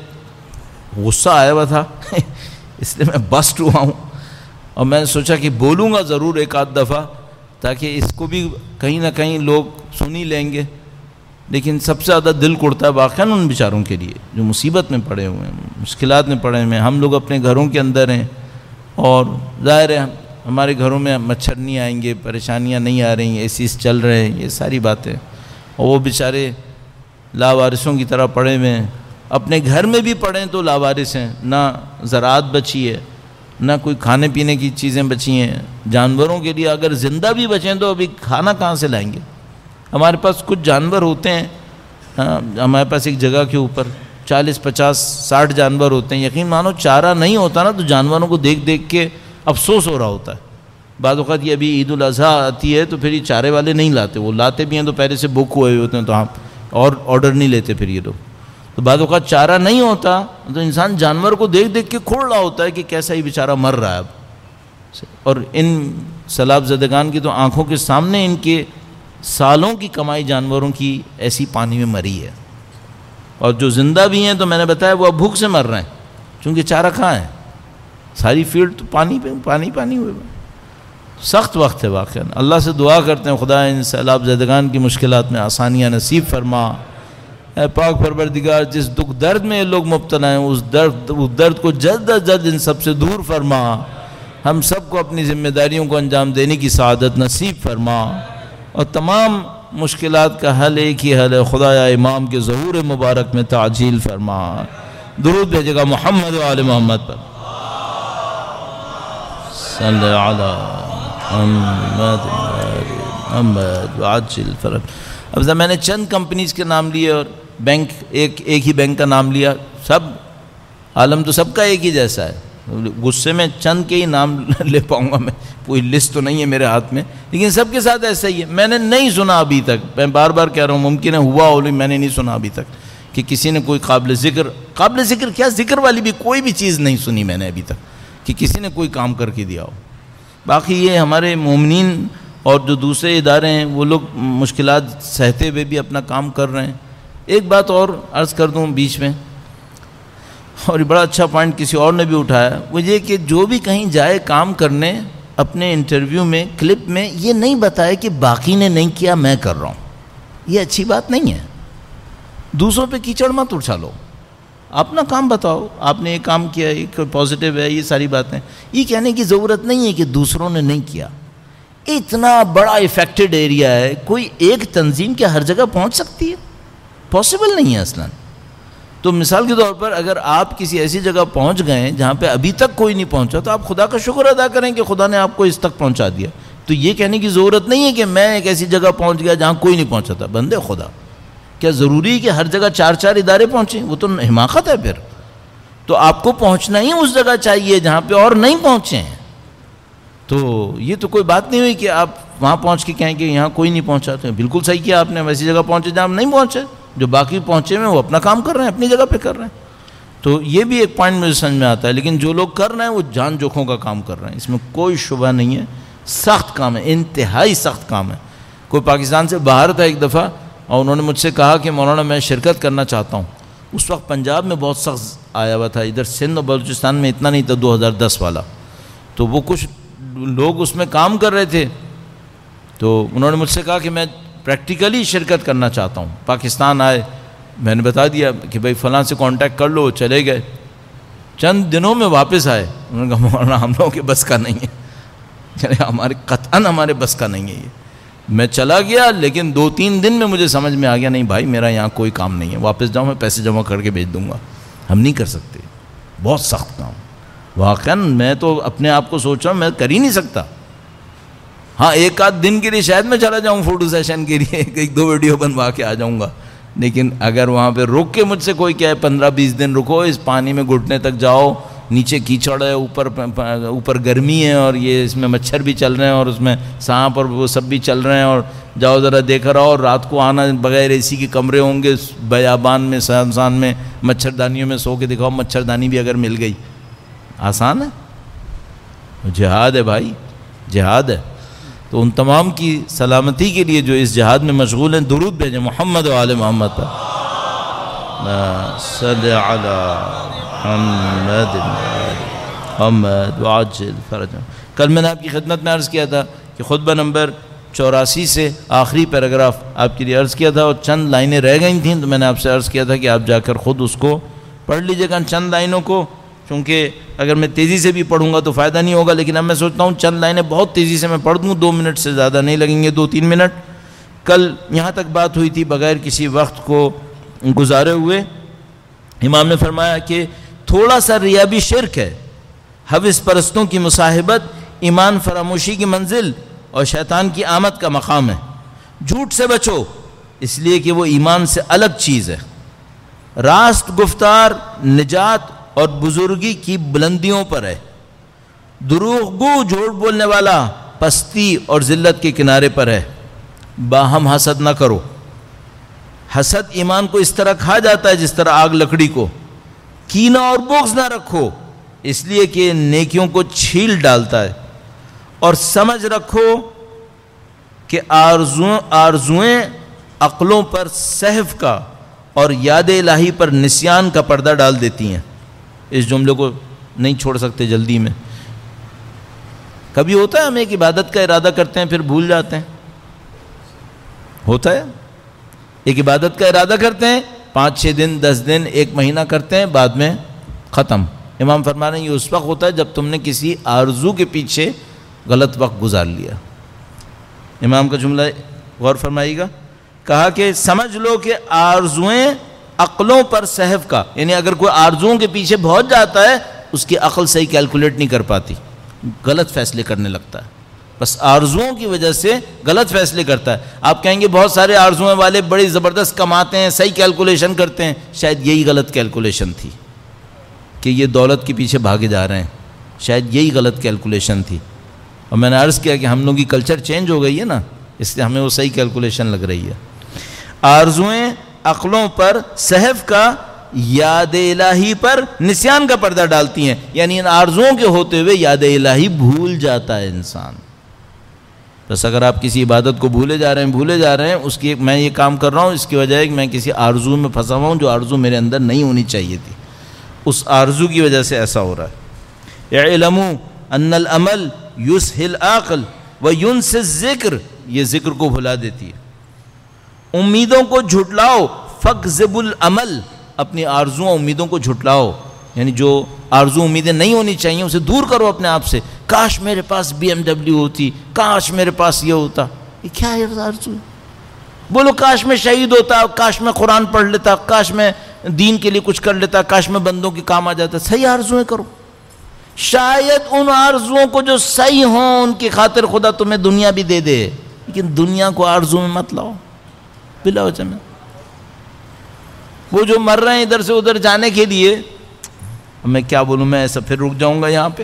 غصہ آیا ہوا تھا اس لیے میں بسٹ ہوا ہوں، اور میں نے سوچا کہ بولوں گا ضرور ایک آدھ دفعہ تاکہ اس کو بھی کہیں نہ کہیں لوگ سن ہی لیں گے. لیکن سب سے زیادہ دل کڑتا ہے واقعاً ان بیچاروں کے لیے جو مصیبت میں پڑے ہوئے ہیں، مشکلات میں پڑے ہوئے ہیں. ہم لوگ اپنے گھروں کے اندر ہیں اور ظاہر ہے ہمارے گھروں میں مچھر نہیں آئیں گے، پریشانیاں نہیں آ رہی ہیں، اے سیز چل رہے ہیں، یہ ساری باتیں. اور وہ بیچارے لاوارثوں کی طرح پڑے ہوئے ہیں. اپنے گھر میں بھی پڑے تو لاوارث ہیں، نہ زراعت بچی ہے، نہ کوئی کھانے پینے کی چیزیں بچی ہیں. جانوروں کے لیے اگر زندہ بھی بچیں تو ابھی کھانا کہاں سے لائیں گے؟ ہمارے پاس کچھ جانور ہوتے ہیں، ہمارے پاس ایک جگہ کے اوپر چالیس پچاس ساٹھ جانور ہوتے ہیں. یقین مانو چارہ نہیں ہوتا نا تو جانوروں کو دیکھ دیکھ کے افسوس ہو رہا ہوتا ہے. بعض اوقات یہ ابھی عید الاضحیٰ آتی ہے تو پھر یہ چارے والے نہیں لاتے، وہ لاتے بھی ہیں تو پہلے سے بک ہوئے ہوتے ہیں تو ہم اور آرڈر نہیں لیتے پھر یہ لوگ. تو بعض اوقات چارہ نہیں ہوتا تو انسان جانور کو دیکھ دیکھ کے کھوڑ رہا ہوتا ہے کہ کیسا ہی بیچارہ مر رہا ہے اب. اور ان سیلاب زدگان کی تو آنکھوں کے سامنے ان کے سالوں کی کمائی جانوروں کی ایسی پانی میں مری ہے. اور جو زندہ بھی ہیں تو میں نے بتایا وہ اب بھوک سے مر رہے ہیں چونکہ چارہ کہاں ہے، ساری فیلڈ تو پانی پہ پانی پانی ہوئے. سخت وقت ہے واقعا. اللہ سے دعا کرتے ہیں خدا ان سیلاب زدگان کی مشکلات میں آسانیاں نصیب فرما. اے پاک پروردگار جس دکھ درد میں یہ لوگ مبتلا ہیں اس درد اس درد کو جلد از جلد ان سب سے دور فرما. ہم سب کو اپنی ذمہ داریوں کو انجام دینے کی سعادت نصیب فرما. اور تمام مشکلات کا حل ایک ہی حل ہے، خدایا امام کے ظہور مبارک میں تعجیل فرما. درود بھیجے گا محمد و آل محمد پر. صلی علی محمد محمد وعجل فرج. اب میں نے چند کمپنیز کے نام لیے اور بینک ایک ایک ہی بینک کا نام لیا. سب عالم تو سب کا ایک ہی جیسا ہے. غصے میں چند کے ہی نام لے پاؤں گا میں، کوئی لسٹ تو نہیں ہے میرے ہاتھ میں، لیکن سب کے ساتھ ایسا ہی ہے. میں نے نہیں سنا ابھی تک، میں بار بار کہہ رہا ہوں ممکن ہے ہوا ہو لیکن میں نے نہیں سنا ابھی تک کہ کسی نے کوئی قابل ذکر قابل ذکر کیا ذکر والی بھی کوئی بھی چیز نہیں سنی میں نے ابھی تک کہ کسی نے کوئی کام کر کے دیا ہو. باقی یہ ہمارے مومنین اور جو دوسرے ادارے ہیں وہ لوگ مشکلات سہتے ہوئے بھی اپنا کام کر رہے ہیں. ایک بات اور عرض کر دوں بیچ میں، اور یہ بڑا اچھا پوائنٹ کسی اور نے بھی اٹھایا، وہ یہ کہ جو بھی کہیں جائے کام کرنے اپنے انٹرویو میں کلپ میں یہ نہیں بتائے کہ باقی نے نہیں کیا میں کر رہا ہوں. یہ اچھی بات نہیں ہے. دوسروں پہ کیچڑ مت اچھالو، اپنا کام بتاؤ آپ نے یہ کام کیا، یہ پازیٹیو ہے، یہ ساری باتیں. یہ کہنے کی ضرورت نہیں ہے کہ دوسروں نے نہیں کیا. اتنا بڑا افیکٹڈ ایریا ہے، کوئی ایک تنظیم کیا ہر جگہ پہنچ سکتی ہے؟ پاسبل نہیں ہے اصلاً. تو مثال کے طور پر اگر آپ کسی ایسی جگہ پہنچ گئے جہاں پہ ابھی تک کوئی نہیں پہنچا تو آپ خدا کا شکر ادا کریں کہ خدا نے آپ کو اس تک پہنچا دیا. تو یہ کہنے کی ضرورت نہیں ہے کہ میں ایک ایسی جگہ پہنچ گیا جہاں کوئی نہیں پہنچا تھا. بندے خدا، کیا ضروری ہے کہ ہر جگہ چار چار ادارے پہنچیں؟ وہ تو حماقت ہے پھر. تو آپ کو پہنچنا ہی اس جگہ چاہیے جہاں پہ اور نہیں پہنچے ہیں. تو یہ تو کوئی بات نہیں ہوئی کہ آپ وہاں پہنچ کے کہیں کہ یہاں کوئی نہیں پہنچا. تو بالکل صحیح کیا آپ نے، ویسی جگہ پہنچے جہاں ہم نہیں پہنچے. جو باقی پہنچے ہوئے وہ اپنا کام کر رہے ہیں، اپنی جگہ پہ کر رہے ہیں. تو یہ بھی ایک پوائنٹ مجھے سمجھ میں آتا ہے. لیکن جو لوگ کر رہے ہیں وہ جان جوکھوں کا کام کر رہے ہیں, اس میں کوئی شبہ نہیں ہے. سخت کام ہے, انتہائی سخت کام ہے. کوئی پاکستان سے باہر تھا ایک دفعہ اور انہوں نے مجھ سے کہا کہ مولانا میں شرکت کرنا چاہتا ہوں. اس وقت پنجاب میں بہت سخت آیا ہوا تھا, ادھر سندھ اور بلوچستان میں اتنا نہیں تھا, دو ہزار دس والا. تو وہ کچھ لوگ اس میں کام کر رہے تھے, تو انہوں نے مجھ سے کہا کہ میں پریکٹیکلی شرکت کرنا چاہتا ہوں. پاکستان آئے, میں نے بتا دیا کہ بھائی فلاں سے کانٹیکٹ کر لو, چلے گئے. چند دنوں میں واپس آئے, انہوں نے کہا مولانا ہم لوگوں کے بس کا نہیں ہے, چلے ہمارے قطعاً ہمارے بس کا نہیں ہے یہ. میں چلا گیا, لیکن دو تین دن میں مجھے سمجھ میں آ گیا نہیں بھائی میرا یہاں کوئی کام نہیں ہے, واپس جاؤں میں پیسے جمع کر کے بھیج دوں گا. ہم نہیں کر سکتے, بہت سخت کام. واقعاً میں تو اپنے آپ کو سوچ رہا ہوں میں کر ہی نہیں سکتا. ہاں ایک آدھ دن کے لیے شاید میں چلا جاؤں فوٹو سیشن کے لیے, ایک دو ویڈیو بنوا کے آ جاؤں گا. لیکن اگر وہاں پہ رک کے مجھ سے کوئی کہے پندرہ بیس دن رکو, اس پانی میں گھٹنے تک جاؤ, نیچے کیچڑ ہے, اوپر اوپر گرمی ہے, اور یہ اس میں مچھر بھی چل رہے ہیں, اور اس میں سانپ اور وہ سب بھی چل رہے ہیں, اور جاؤ ذرا دیکھا رہو, اور رات کو آنا بغیر اے سی کے کمرے ہوں گے بیابان میں, سنسان میں, مچھردانیوں میں سو کے دکھاؤ, مچھردانی بھی اگر مل گئی. آسان ہے؟ جہاد ہے بھائی, جہاد ہے. تو ان تمام کی سلامتی کے لیے جو اس جہاد میں مشغول ہیں, درود بھیجیں محمد و آل محمد پر. صلی علی محمد محمد وعجل فرجهم. کل میں نے آپ کی خدمت میں عرض کیا تھا کہ خطبہ نمبر چوراسی سے آخری پیراگراف آپ کے لیے عرض کیا تھا, اور چند لائنیں رہ گئی تھیں, تو میں نے آپ سے عرض کیا تھا کہ آپ جا کر خود اس کو پڑھ لیجیے گا چند لائنوں کو, کیونکہ اگر میں تیزی سے بھی پڑھوں گا تو فائدہ نہیں ہوگا. لیکن اب میں سوچتا ہوں چند لائنیں بہت تیزی سے میں پڑھ دوں, دو منٹ سے زیادہ نہیں لگیں گے, دو تین منٹ. کل یہاں تک بات ہوئی تھی بغیر کسی وقت کو گزارے ہوئے. امام نے فرمایا کہ تھوڑا سا ریا بھی شرک ہے, حوث پرستوں کی مصاحبت ایمان فراموشی کی منزل اور شیطان کی آمد کا مقام ہے. جھوٹ سے بچو, اس لیے کہ وہ ایمان سے الگ چیز ہے. راست گفتار نجات اور بزرگی کی بلندیوں پر ہے. دروغ گو جھوٹ بولنے والا پستی اور ذلت کے کنارے پر ہے. باہم حسد نہ کرو, حسد ایمان کو اس طرح کھا جاتا ہے جس طرح آگ لکڑی کو. کینہ اور بغض نہ رکھو, اس لیے کہ نیکیوں کو چھیل ڈالتا ہے. اور سمجھ رکھو کہ آرزو آرزویں عقلوں پر سہو کا اور یاد الہی پر نسیان کا پردہ ڈال دیتی ہیں. اس جملے کو نہیں چھوڑ سکتے جلدی میں. کبھی ہوتا ہے ہم ایک عبادت کا ارادہ کرتے ہیں پھر بھول جاتے ہیں, ہوتا ہے. ایک عبادت کا ارادہ کرتے ہیں, پانچ چھ دن دس دن ایک مہینہ کرتے ہیں, بعد میں ختم. امام فرما رہے ہیں یہ اس وقت ہوتا ہے جب تم نے کسی آرزو کے پیچھے غلط وقت گزار لیا. امام کا جملہ غور فرمائیے گا, کہا کہ سمجھ لو کہ آرزویں عقلوں پر سہو کا, یعنی اگر کوئی آرزوؤں کے پیچھے پہنچ جاتا ہے اس کی عقل صحیح کیلکولیٹ نہیں کر پاتی, غلط فیصلے کرنے لگتا ہے. بس آرزوؤں کی وجہ سے غلط فیصلے کرتا ہے. آپ کہیں گے بہت سارے آرزوؤں والے بڑی زبردست کماتے ہیں, صحیح کیلکولیشن کرتے ہیں. شاید یہی غلط کیلکولیشن تھی کہ یہ دولت کے پیچھے بھاگے جا رہے ہیں, شاید یہی غلط کیلکولیشن تھی. اور میں نے عرض کیا کہ ہم لوگوں کی کلچر چینج ہو گئی ہے نا, اس لیے ہمیں وہ صحیح کیلکولیشن لگ رہی ہے. آرزویں عقلوں پر سہو کا, یاد الہی پر نسیان کا پردہ ڈالتی ہیں. یعنی ان آرزوؤں کے ہوتے ہوئے یاد الہی بھول جاتا ہے انسان. بس اگر آپ کسی عبادت کو بھولے جا رہے ہیں بھولے جا رہے ہیں اس کی میں یہ کام کر رہا ہوں اس کی وجہ ہے کہ میں کسی آرزو میں پھنسا ہوا ہوں جو آرزو میرے اندر نہیں ہونی چاہیے تھی, اس آرزو کی وجہ سے ایسا ہو رہا ہے. اعلموا ان العمل یسہی العقل وینسی الذکر, یہ ذکر کو بھلا دیتی ہے. امیدوں کو جھٹلاؤ, فاکذب العمل, اپنی آرزوؤں امیدوں کو جھٹلاؤ, یعنی جو آرزو امیدیں نہیں ہونی چاہیے اسے دور کرو اپنے آپ سے. کاش میرے پاس بی ایم ڈبلیو ہوتی, کاش میرے پاس یہ ہوتا. یہ کیا ہے آرزو؟ بولو کاش میں شہید ہوتا, کاش میں قرآن پڑھ لیتا, کاش میں دین کے لیے کچھ کر لیتا, کاش میں بندوں کے کام آ جاتا. صحیح آرزویں کرو. شاید ان آرزوؤں کو جو صحیح ہوں ان کی خاطر خدا تمہیں دنیا بھی دے دے, لیکن دنیا کو آرزو میں مت لاؤ بلا وجہ میں. وہ جو مر رہے ہیں ادھر سے ادھر جانے کے لیے, میں کیا بولوں, میں ایسا پھر رک جاؤں گا یہاں پہ.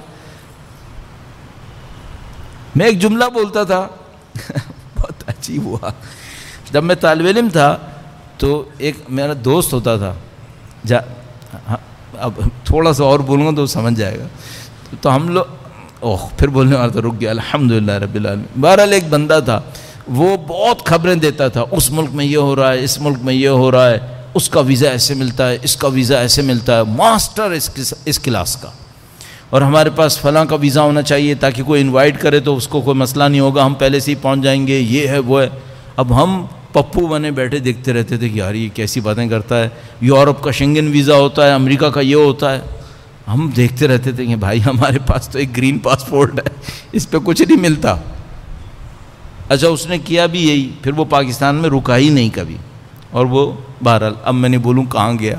میں ایک جملہ بولتا تھا بہت عجیب ہوا. جب میں طالب علم تھا تو ایک میرا دوست ہوتا تھا, جا اب تھوڑا سا اور بولوں گا تو سمجھ جائے گا. تو ہم لوگ اوہ پھر بولنے والا تو رک گیا. الحمدللہ رب العالمین. بہرحال ایک بندہ تھا وہ بہت خبریں دیتا تھا, اس ملک میں یہ ہو رہا ہے, اس ملک میں یہ ہو رہا ہے, اس کا ویزا ایسے ملتا ہے, اس کا ویزا ایسے ملتا ہے, ماسٹر اس اس کلاس کا. اور ہمارے پاس فلاں کا ویزا ہونا چاہیے تاکہ کوئی انوائٹ کرے تو اس کو کوئی مسئلہ نہیں ہوگا, ہم پہلے سے ہی پہنچ جائیں گے, یہ ہے وہ ہے. اب ہم پپو بنے بیٹھے دیکھتے رہتے تھے کہ یار یہ کیسی باتیں کرتا ہے. یورپ کا شنگن ویزا ہوتا ہے, امریکہ کا یہ ہوتا ہے. ہم دیکھتے رہتے تھے کہ بھائی ہمارے پاس تو ایک گرین پاسپورٹ ہے, اس پہ کچھ نہیں ملتا. اچھا اس نے کیا بھی یہی, پھر وہ پاکستان میں رکا ہی نہیں کبھی. اور وہ بہرحال اب میں نہیں بولوں کہاں گیا.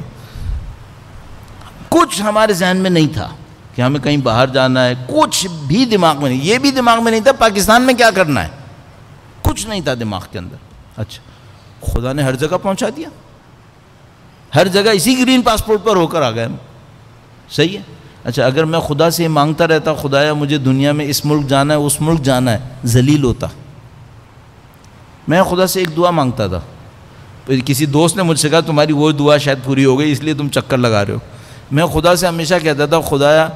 کچھ ہمارے ذہن میں نہیں تھا کہ ہمیں کہیں باہر جانا ہے, کچھ بھی دماغ میں نہیں. یہ بھی دماغ میں نہیں تھا پاکستان میں کیا کرنا ہے, کچھ نہیں تھا دماغ کے اندر. اچھا خدا نے ہر جگہ پہنچا دیا, ہر جگہ اسی گرین پاسپورٹ پر ہو کر آ گئے. صحیح ہے. اچھا اگر میں خدا سے مانگتا رہتا خدایا مجھے دنیا میں اس ملک جانا ہے اس ملک جانا ہے, ذلیل ہوتا. میں خدا سے ایک دعا مانگتا تھا, کسی دوست نے مجھ سے کہا تمہاری وہ دعا شاید پوری ہو گئی اس لیے تم چکر لگا رہے ہو. میں خدا سے ہمیشہ کہتا تھا خدایا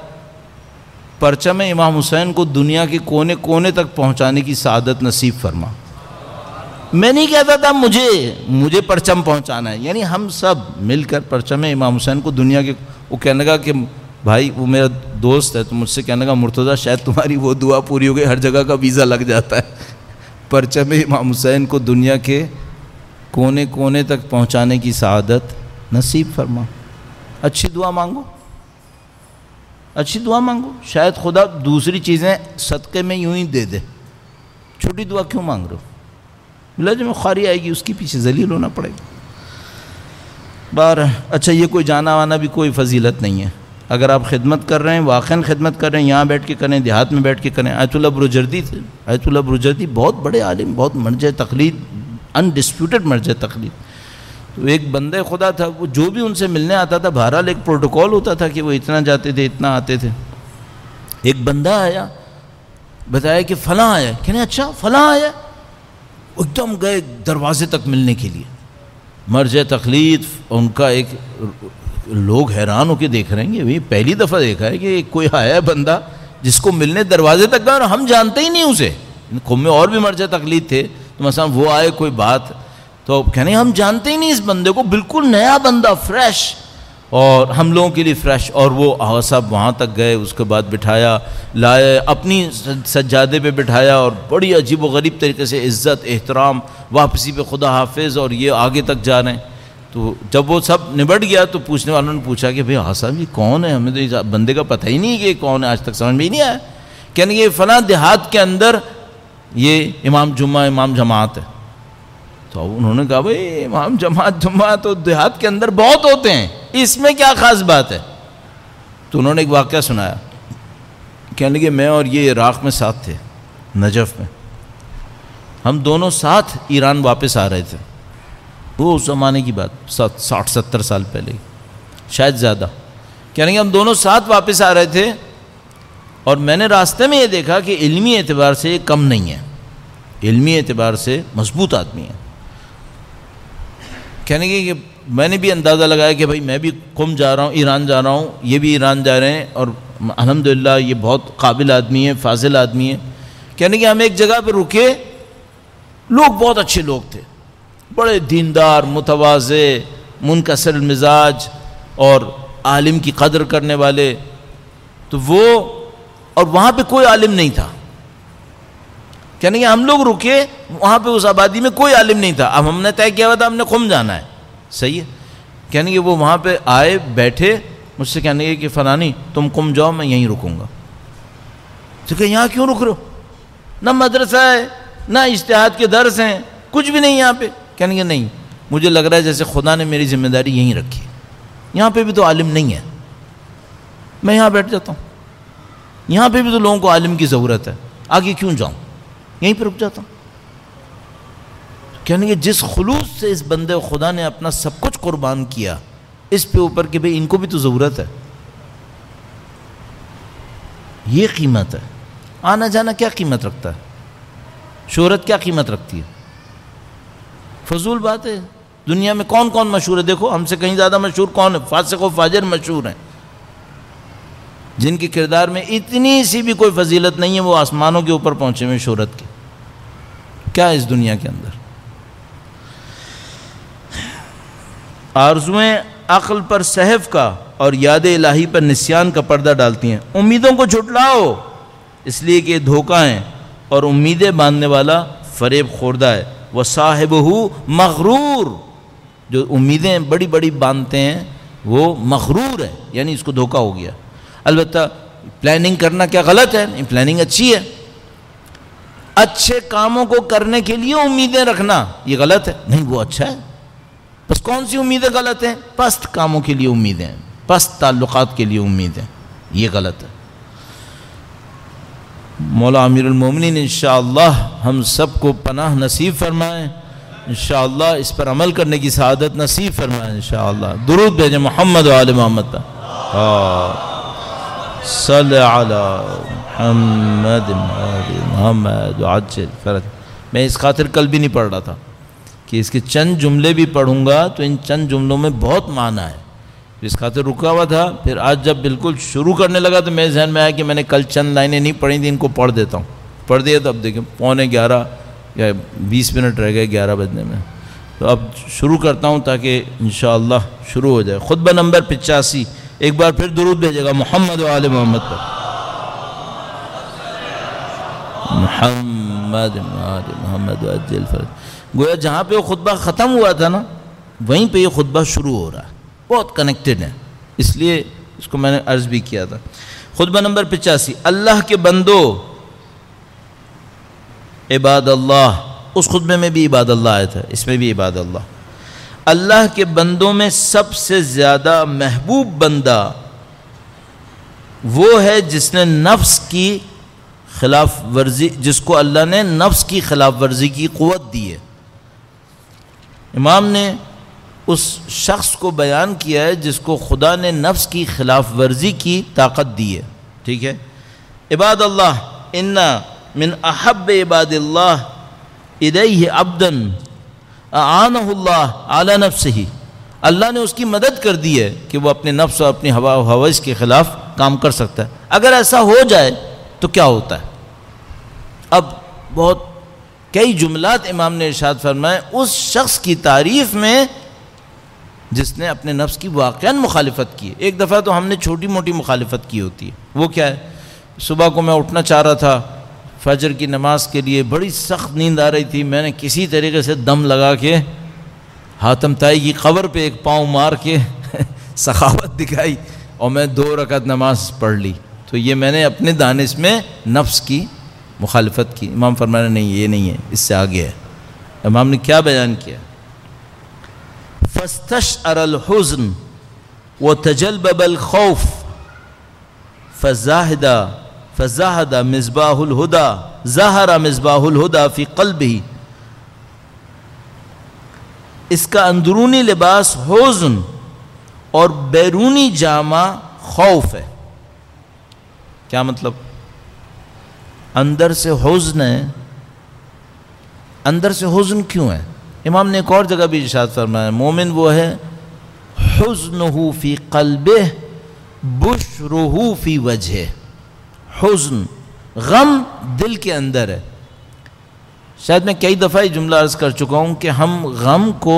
پرچم امام حسین کو دنیا کے کونے کونے تک پہنچانے کی سعادت نصیب فرما. میں نہیں کہتا تھا مجھے مجھے پرچم پہنچانا ہے, یعنی ہم سب مل کر پرچم امام حسین کو دنیا کے. وہ کہنے لگا کہ بھائی وہ میرا دوست ہے تو مجھ سے کہنے لگا مرتضیٰ شاید تمہاری وہ دعا پوری ہو گئی, ہر جگہ کا ویزا لگ جاتا ہے. پرچم امام حسین کو دنیا کے کونے کونے تک پہنچانے کی سعادت نصیب فرما. اچھی دعا مانگو, اچھی دعا مانگو, شاید خدا دوسری چیزیں صدقے میں یوں ہی دے دے. چھوٹی دعا کیوں مانگ رہے ہو؟ لج میں خواری آئے گی اس کے پیچھے ذلیل ہونا پڑے گا. بار اچھا یہ کوئی جانا وانا بھی کوئی فضیلت نہیں ہے. اگر آپ خدمت کر رہے ہیں واقعاً خدمت کر رہے ہیں, یہاں بیٹھ کے کریں دیہات میں بیٹھ کے کریں. آیت اللہ بروجردی تھے, آیت اللہ بروجردی بہت بڑے عالم, بہت مرجع تقلید, انڈسپیوٹڈ مرجع تقلید. تو ایک بندے خدا تھا, وہ جو بھی ان سے ملنے آتا تھا بہرحال ایک پروٹوکول ہوتا تھا کہ وہ اتنا جاتے تھے اتنا آتے تھے. ایک بندہ آیا بتایا کہ فلاں آیا, کہنے اچھا فلاں آیا. ایک دم گئے دروازے تک ملنے کے لیے. مرجع تقلید ان کا ایک, لوگ حیران ہو کے دیکھ رہے ہیں کہ پہلی دفعہ دیکھا ہے کہ کوئی آیا ہے بندہ جس کو ملنے دروازے تک گئے اور ہم جانتے ہی نہیں اسے. قوم میں اور بھی مرجع تقلید تھے تو مثلا وہ آئے کوئی بات تو کہنے ہم جانتے ہی نہیں اس بندے کو, بالکل نیا بندہ فریش, اور ہم لوگوں کے لیے فریش. اور وہ آغا صاحب وہاں تک گئے, اس کے بعد بٹھایا, لائے, اپنی سجادے پہ بٹھایا اور بڑی عجیب و غریب طریقے سے عزت احترام, واپسی پہ خدا حافظ, اور یہ آگے تک جا رہے ہیں. تو جب وہ سب نبٹ گیا تو پوچھنے والوں نے پوچھا کہ بھئی آغا صاحب یہ کون ہے, ہمیں تو اس بندے کا پتہ ہی نہیں کہ کون ہے, آج تک سمجھ میں ہی نہیں آیا. کہنے یہ فلاں دیہات کے اندر یہ امام جمعہ امام جماعت ہے. تو انہوں نے کہا بھئی امام جماعت جمعہ تو دیہات کے اندر بہت ہوتے ہیں, اس میں کیا خاص بات ہے. تو انہوں نے ایک واقعہ سنایا. کہنے لگے میں اور یہ عراق میں ساتھ تھے, نجف میں, ہم دونوں ساتھ ایران واپس آ رہے تھے. وہ اس زمانے کی بات ساٹھ ستر سال پہلے, شاید زیادہ. کہنے لگے ہم دونوں ساتھ واپس آ رہے تھے اور میں نے راستے میں یہ دیکھا کہ علمی اعتبار سے یہ کم نہیں ہے, علمی اعتبار سے مضبوط آدمی ہے. کہنے لگے کہ میں نے بھی اندازہ لگایا کہ بھئی میں بھی قم جا رہا ہوں, ایران جا رہا ہوں, یہ بھی ایران جا رہے ہیں, اور الحمدللہ یہ بہت قابل آدمی ہے, فاضل آدمی ہے. کہنے لگے ہم ایک جگہ پہ رکے, لوگ بہت اچھے لوگ تھے, بڑے دیندار, متواضع, منکسر المزاج اور عالم کی قدر کرنے والے. تو وہ, اور وہاں پہ کوئی عالم نہیں تھا. کہنے کہ ہم لوگ رکے, وہاں پہ اس آبادی میں کوئی عالم نہیں تھا. اب ہم نے طے کیا ہوا تھا ہم نے قم جانا ہے, صحیح ہے. کہنے کہ وہ وہاں پہ آئے بیٹھے, مجھ سے کہنے کہ فلانی تم قم جاؤ میں یہیں رکوں گا. تو کہ یہاں کیوں رک رہے ہو, نہ مدرسہ ہے نہ اجتہاد کے درس ہیں, کچھ بھی نہیں یہاں پہ. کہنے کہ نہیں, مجھے لگ رہا ہے جیسے خدا نے میری ذمہ داری یہیں رکھی, یہاں پہ بھی تو عالم نہیں ہے, میں یہاں بیٹھ جاتا ہوں, یہاں پہ بھی تو لوگوں کو عالم کی ضرورت ہے, آگے کیوں جاؤں, یہیں پہ رک جاتا ہوں. کہنے کہ جس خلوص سے اس بندے خدا نے اپنا سب کچھ قربان کیا اس پہ اوپر کہ بھئی ان کو بھی تو ضرورت ہے, یہ قیمت ہے. آنا جانا کیا قیمت رکھتا ہے, شہرت کیا قیمت رکھتی ہے, فضول بات ہے. دنیا میں کون کون مشہور ہے, دیکھو ہم سے کہیں زیادہ مشہور کون ہے, فاسق و فاجر مشہور ہیں. جن کے کردار میں اتنی سی بھی کوئی فضیلت نہیں ہے، وہ آسمانوں کے اوپر پہنچے ہوئے شہرت کے. کیا ہے اس دنیا کے اندر؟ آرزویں عقل پر سہو کا اور یاد الہی پر نسیان کا پردہ ڈالتی ہیں. امیدوں کو جھٹلاؤ اس لیے کہ یہ دھوکہ ہیں، اور امیدیں باندھنے والا فریب خوردہ ہے. وصاحبہ مغرور، جو امیدیں بڑی بڑی باندھتے ہیں وہ مغرور ہے، یعنی اس کو دھوکہ ہو گیا. البتہ پلاننگ کرنا کیا غلط ہے؟ نہیں، پلاننگ اچھی ہے. اچھے کاموں کو کرنے کے لیے امیدیں رکھنا یہ غلط ہے؟ نہیں، وہ اچھا ہے. بس کون سی امیدیں غلط ہیں؟ پست کاموں کے لیے امیدیں، پست تعلقات کے لیے امیدیں، یہ غلط ہے. مولا امیر المومنین انشاءاللہ ہم سب کو پناہ نصیب فرمائیں، انشاءاللہ اس پر عمل کرنے کی سعادت نصیب فرمائیں انشاءاللہ. درود بھیجیں محمد و آل محمد پر. صلی علی محمد محمد عجل فرج. میں اس خاطر کل بھی نہیں پڑھ رہا تھا کہ اس کے چند جملے بھی پڑھوں گا تو ان چند جملوں میں بہت معنی ہے، اس خاطر رکا ہوا تھا. پھر آج جب بالکل شروع کرنے لگا تو میرے ذہن میں آیا کہ میں نے کل چند لائنیں نہیں پڑھی تھیں، ان کو پڑھ دیتا ہوں. پڑھ دیا تو اب دیکھیں پونے گیارہ یا بیس منٹ رہ گئے گیارہ بجنے میں، تو اب شروع کرتا ہوں تاکہ انشاءاللہ شروع ہو جائے. خطبہ نمبر پچاسی. ایک بار پھر درود بھیجے گا محمد و آل محمد پر. محمد و آل محمد عجل فرج. گویا جہاں پہ وہ خطبہ ختم ہوا تھا نا وہیں پہ یہ خطبہ شروع ہو رہا ہے، بہت کنیکٹڈ ہے، اس لیے اس کو میں نے عرض بھی کیا تھا. خطبہ نمبر پچاسی. اللہ کے بندو، عباد اللہ. اس خطبے میں بھی عباد اللہ آیا تھا، اس میں بھی عباد اللہ. اللہ کے بندوں میں سب سے زیادہ محبوب بندہ وہ ہے جس نے نفس کی خلاف ورزی، جس کو اللہ نے نفس کی خلاف ورزی کی قوت دی ہے. امام نے اس شخص کو بیان کیا ہے جس کو خدا نے نفس کی خلاف ورزی کی طاقت دی ہے. ٹھیک ہے. عباد اللہ، ان من احب عباد اللہ الیہ عبدا اعانہ اللہ علی نفسہ. اللہ نے اس کی مدد کر دی ہے کہ وہ اپنے نفس اور اپنی ہوا و ہوس کے خلاف کام کر سکتا ہے. اگر ایسا ہو جائے تو کیا ہوتا ہے؟ اب بہت کئی جملات امام نے ارشاد فرمائے اس شخص کی تعریف میں جس نے اپنے نفس کی واقعاً مخالفت کی ہے. ایک دفعہ تو ہم نے چھوٹی موٹی مخالفت کی ہوتی ہے. وہ کیا ہے؟ صبح کو میں اٹھنا چاہ رہا تھا فجر کی نماز کے لیے، بڑی سخت نیند آ رہی تھی. میں نے کسی طریقے سے دم لگا کے حاتم طائی کی قبر پہ ایک پاؤں مار کے سخاوت دکھائی اور میں دو رکعت نماز پڑھ لی. تو یہ میں نے اپنے دانش میں نفس کی مخالفت کی. امام فرمایا نہیں، یہ نہیں ہے، اس سے آگے ہے. امام نے کیا بیان کیا؟ فاستشعر الحزن وتجلبب الخوف فزاہد فزاہد مصباح الہدى ظہر مصباح الہدى فی قلبہ. اس کا اندرونی لباس حزن اور بیرونی جامہ خوف ہے. کیا مطلب؟ اندر سے حزن ہے. اندر سے حزن کیوں ہے؟ امام نے ایک اور جگہ بھی ارشاد فرمایا مومن وہ ہے حزنہ فی قلبہ بشرہ فی وجہہ. حزن، غم دل کے اندر ہے. شاید میں کئی دفعہ یہ جملہ عرض کر چکا ہوں کہ ہم غم کو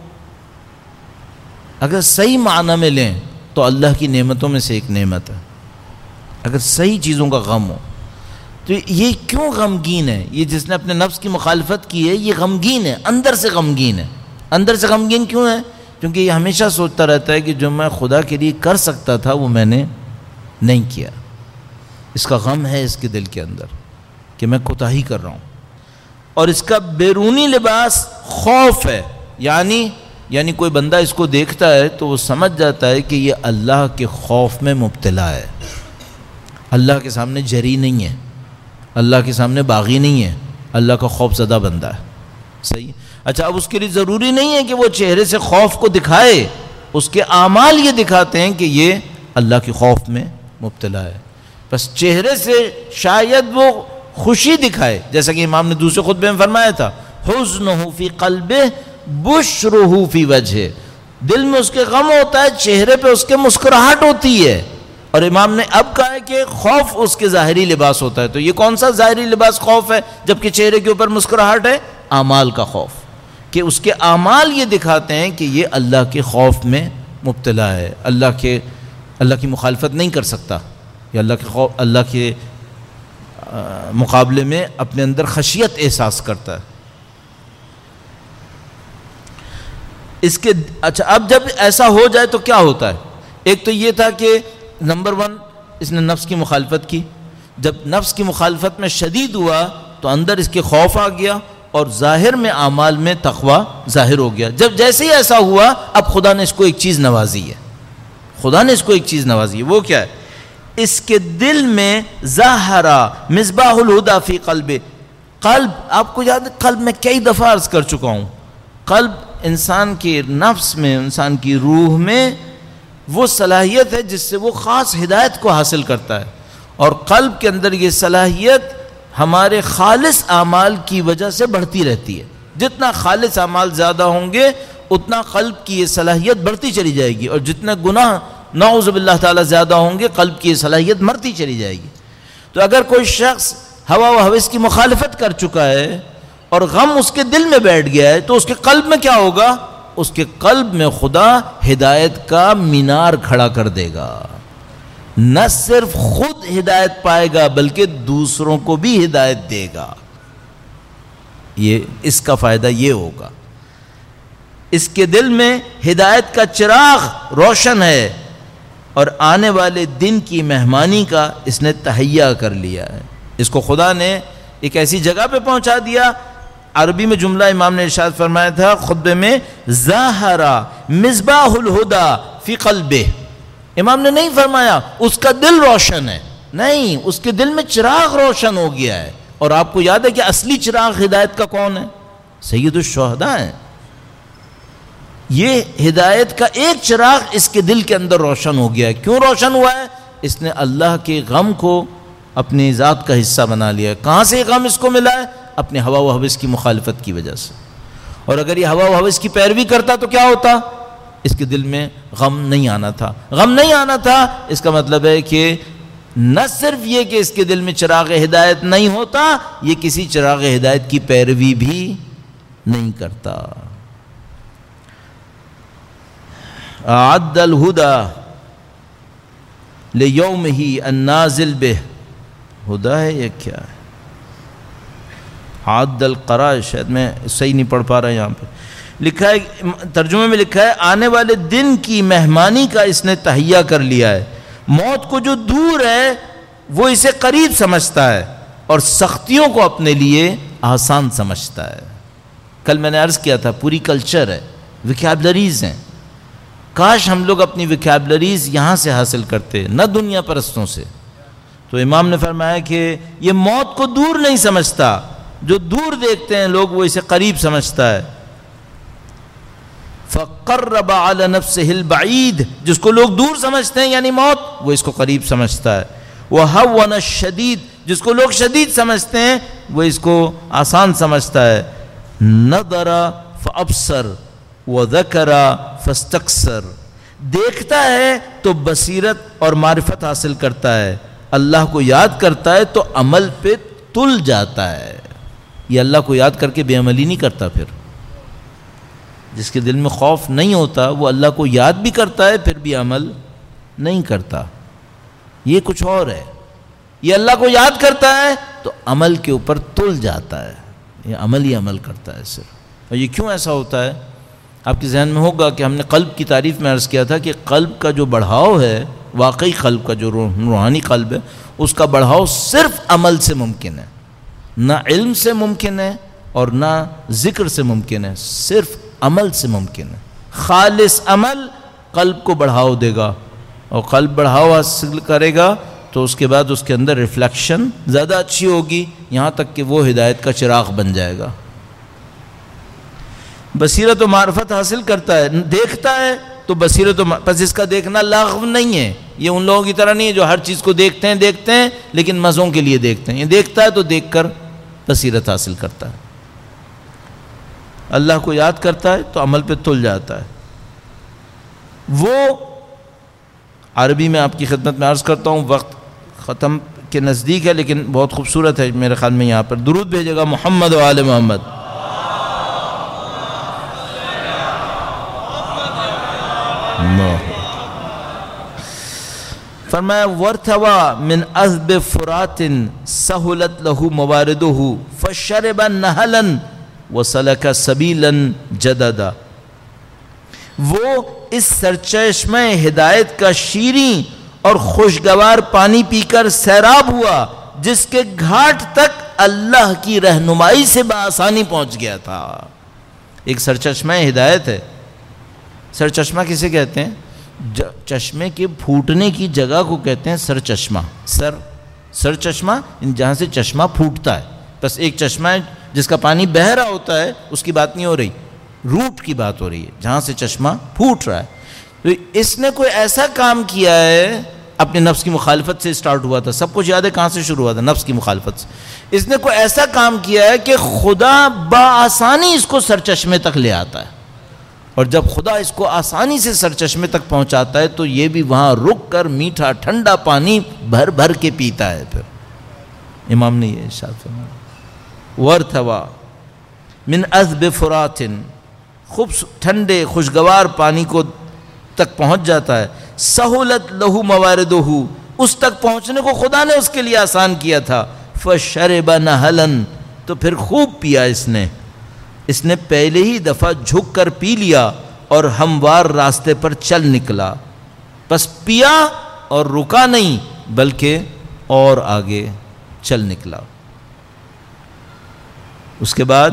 اگر صحیح معنی میں لیں تو اللہ کی نعمتوں میں سے ایک نعمت ہے. اگر صحیح چیزوں کا غم ہو تو یہ کیوں غمگین ہے؟ یہ جس نے اپنے نفس کی مخالفت کی ہے یہ غمگین ہے، اندر سے غمگین ہے. اندر سے غمگین کیوں ہے؟ کیونکہ یہ ہمیشہ سوچتا رہتا ہے کہ جو میں خدا کے لیے کر سکتا تھا وہ میں نے نہیں کیا. اس کا غم ہے اس کے دل کے اندر کہ میں کوتاہی کر رہا ہوں. اور اس کا بیرونی لباس خوف ہے. یعنی یعنی کوئی بندہ اس کو دیکھتا ہے تو وہ سمجھ جاتا ہے کہ یہ اللہ کے خوف میں مبتلا ہے، اللہ کے سامنے جری نہیں ہے، اللہ کے سامنے باغی نہیں ہے، اللہ کا خوف زدہ بندہ ہے. صحیح. اچھا، اب اس کے لیے ضروری نہیں ہے کہ وہ چہرے سے خوف کو دکھائے، اس کے اعمال یہ دکھاتے ہیں کہ یہ اللہ کے خوف میں مبتلا ہے. بس چہرے سے شاید وہ خوشی دکھائے، جیسا کہ امام نے دوسرے خطبے میں فرمایا تھا حزنہ فی قلبہ بشرہ فی وجہہ. دل میں اس کے غم ہوتا ہے، چہرے پہ اس کے مسکراہٹ ہوتی ہے. اور امام نے اب کہا ہے کہ خوف اس کے ظاہری لباس ہوتا ہے. تو یہ کون سا ظاہری لباس خوف ہے جبکہ چہرے کے اوپر مسکراہٹ ہے؟ اعمال کا خوف، کہ اس کے اعمال یہ دکھاتے ہیں کہ یہ اللہ کے خوف میں مبتلا ہے، اللہ کے اللہ کی مخالفت نہیں کر سکتا، یا اللہ کے خوف اللہ کے مقابلے میں اپنے اندر خشیت احساس کرتا ہے. اس کے اچھا اب جب ایسا ہو جائے تو کیا ہوتا ہے؟ ایک تو یہ تھا کہ نمبر ون اس نے نفس کی مخالفت کی، جب نفس کی مخالفت میں شدید ہوا تو اندر اس کے خوف آ گیا اور ظاہر میں اعمال میں تقوی ظاہر ہو گیا. جب جیسے ہی ایسا ہوا اب خدا نے اس کو ایک چیز نوازی ہے، خدا نے اس کو ایک چیز نوازی ہے. وہ کیا ہے؟ اس کے دل میں ظاہرا مصباح الہدی فی قلب. قلب آپ کو یاد ہے قلب میں کئی دفعہ عرض کر چکا ہوں، قلب انسان کے نفس میں، انسان کی روح میں وہ صلاحیت ہے جس سے وہ خاص ہدایت کو حاصل کرتا ہے، اور قلب کے اندر یہ صلاحیت ہمارے خالص اعمال کی وجہ سے بڑھتی رہتی ہے. جتنا خالص اعمال زیادہ ہوں گے اتنا قلب کی یہ صلاحیت بڑھتی چلی جائے گی، اور جتنا گناہ نعوذ باللہ تعالیٰ زیادہ ہوں گے قلب کی یہ صلاحیت مرتی چلی جائے گی. تو اگر کوئی شخص ہوا و ہوس کی مخالفت کر چکا ہے اور غم اس کے دل میں بیٹھ گیا ہے تو اس کے قلب میں کیا ہوگا؟ اس کے قلب میں خدا ہدایت کا مینار کھڑا کر دے گا. نہ صرف خود ہدایت پائے گا بلکہ دوسروں کو بھی ہدایت دے گا. یہ اس کا فائدہ یہ ہوگا، اس کے دل میں ہدایت کا چراغ روشن ہے اور آنے والے دن کی مہمانی کا اس نے تہیا کر لیا ہے. اس کو خدا نے ایک ایسی جگہ پہ پہنچا دیا. عربی میں جملہ امام نے ارشاد فرمایا تھا خطبے میں، ظاہرا مصباح الہدی فی قلبہ. امام نے نہیں فرمایا اس کا دل روشن ہے، نہیں، اس کے دل میں چراغ روشن ہو گیا ہے. اور آپ کو یاد ہے کہ اصلی چراغ ہدایت کا کون ہے؟ سید الشہداء ہیں. یہ ہدایت کا ایک چراغ اس کے دل کے اندر روشن ہو گیا ہے. کیوں روشن ہوا ہے؟ اس نے اللہ کے غم کو اپنی ذات کا حصہ بنا لیا ہے. کہاں سے یہ غم اس کو ملا ہے؟ اپنے ہوا و ہوس کی مخالفت کی وجہ سے. اور اگر یہ ہوا و ہوس کی پیروی کرتا تو کیا ہوتا؟ اس کے دل میں غم نہیں آنا تھا. غم نہیں آنا تھا اس کا مطلب ہے کہ نہ صرف یہ کہ اس کے دل میں چراغ ہدایت نہیں ہوتا، یہ کسی چراغ ہدایت کی پیروی بھی نہیں کرتا. اعد الہدی لیومہ النازل بہ. ہدا ہے یہ کیا ہے؟ عاد القرا، شاید میں صحیح نہیں پڑھ پا رہا یہاں پہ لکھا ہے، ترجمے میں لکھا ہے آنے والے دن کی مہمانی کا اس نے تہیا کر لیا ہے. موت کو جو دور ہے وہ اسے قریب سمجھتا ہے اور سختیوں کو اپنے لیے آسان سمجھتا ہے. کل میں نے عرض کیا تھا پوری کلچر ہے، ویکیبلریز ہیں. کاش ہم لوگ اپنی ویکیبلریز یہاں سے حاصل کرتے، نہ دنیا پرستوں سے. تو امام نے فرمایا کہ یہ موت کو دور نہیں سمجھتا، جو دور دیکھتے ہیں لوگ وہ اسے قریب سمجھتا ہے. فَقَرَّبَ عَلَى نَفْسِهِ الْبَعِيدِ، جس کو لوگ دور سمجھتے ہیں یعنی موت، وہ اس کو قریب سمجھتا ہے. وَهَوَّنَ الشَّدِيدِ، جس کو لوگ شدید سمجھتے ہیں وہ اس کو آسان سمجھتا ہے. نَظَرَ فَأَبْصَرَ وَذَكَرَ فَاسْتَكْثَرَ، دیکھتا ہے تو بصیرت اور معرفت حاصل کرتا ہے، اللہ کو یاد کرتا ہے تو عمل پہ تل جاتا ہے. یہ اللہ کو یاد کر کے بے عملی نہیں کرتا. پھر جس کے دل میں خوف نہیں ہوتا وہ اللہ کو یاد بھی کرتا ہے پھر بھی عمل نہیں کرتا. یہ کچھ اور ہے. یہ اللہ کو یاد کرتا ہے تو عمل کے اوپر تل جاتا ہے، یہ عمل ہی عمل کرتا ہے صرف. اور یہ کیوں ایسا ہوتا ہے؟ آپ کے ذہن میں ہوگا کہ ہم نے قلب کی تعریف میں عرض کیا تھا کہ قلب کا جو بڑھاؤ ہے، واقعی قلب کا جو روحانی قلب ہے، اس کا بڑھاؤ صرف عمل سے ممکن ہے، نہ علم سے ممکن ہے اور نہ ذکر سے ممکن ہے، صرف عمل سے ممکن ہے. خالص عمل قلب کو بڑھاؤ دے گا، اور قلب بڑھاؤ حاصل کرے گا تو اس کے بعد اس کے اندر ریفلیکشن زیادہ اچھی ہوگی، یہاں تک کہ وہ ہدایت کا چراغ بن جائے گا. بصیرت و معرفت حاصل کرتا ہے، دیکھتا ہے تو بصیرت و پس اس کا دیکھنا لاغو نہیں ہے. یہ ان لوگوں کی طرح نہیں ہے جو ہر چیز کو دیکھتے ہیں دیکھتے ہیں لیکن مزوں کے لیے دیکھتے ہیں. یہ دیکھتا ہے تو دیکھ کر بصیرت حاصل کرتا ہے، اللہ کو یاد کرتا ہے تو عمل پہ تل جاتا ہے. وہ عربی میں آپ کی خدمت میں عرض کرتا ہوں، وقت ختم کے نزدیک ہے لیکن بہت خوبصورت ہے میرے خیال میں. یہاں پر درود بھیجے گا محمد و آل محمد. فرمایا ورتوا من عذب فرات سہلت لہ مواردہ فشرب نہلا وسلک سبیلا جددا. وہ اس سرچشمہ ہدایت کا شیریں اور خوشگوار پانی پی کر سیراب ہوا جس کے گھاٹ تک اللہ کی رہنمائی سے بآسانی پہنچ گیا تھا. ایک سرچشمہ ہدایت ہے. سرچشمہ کسے کہتے ہیں؟ چشمے کے پھوٹنے کی جگہ کو کہتے ہیں سر چشمہ. سر سر چشمہ جہاں سے چشمہ پھوٹتا ہے. بس ایک چشمہ ہے جس کا پانی بہہ رہا ہوتا ہے اس کی بات نہیں ہو رہی، روٹ کی بات ہو رہی ہے جہاں سے چشمہ پھوٹ رہا ہے. تو اس نے کوئی ایسا کام کیا ہے، اپنے نفس کی مخالفت سے سٹارٹ ہوا تھا. سب کچھ یاد ہے کہاں سے شروع ہوا تھا؟ نفس کی مخالفت سے. اس نے کوئی ایسا کام کیا ہے کہ خدا بآسانی اس کو سرچشمے تک لے آتا ہے. اور جب خدا اس کو آسانی سے سرچشمے تک پہنچاتا ہے تو یہ بھی وہاں رک کر میٹھا ٹھنڈا پانی بھر بھر کے پیتا ہے. پھر امام نے یہ ارشاد فرمایا ورتوا من عذب فرات، خوب ٹھنڈے خوشگوار پانی کو تک پہنچ جاتا ہے. سہولت لہو مواردہ، اس تک پہنچنے کو خدا نے اس کے لیے آسان کیا تھا. فشرب نہلا، تو پھر خوب پیا اس نے. اس نے پہلے ہی دفعہ جھک کر پی لیا اور ہموار راستے پر چل نکلا. بس پیا اور رکا نہیں بلکہ اور آگے چل نکلا. اس کے بعد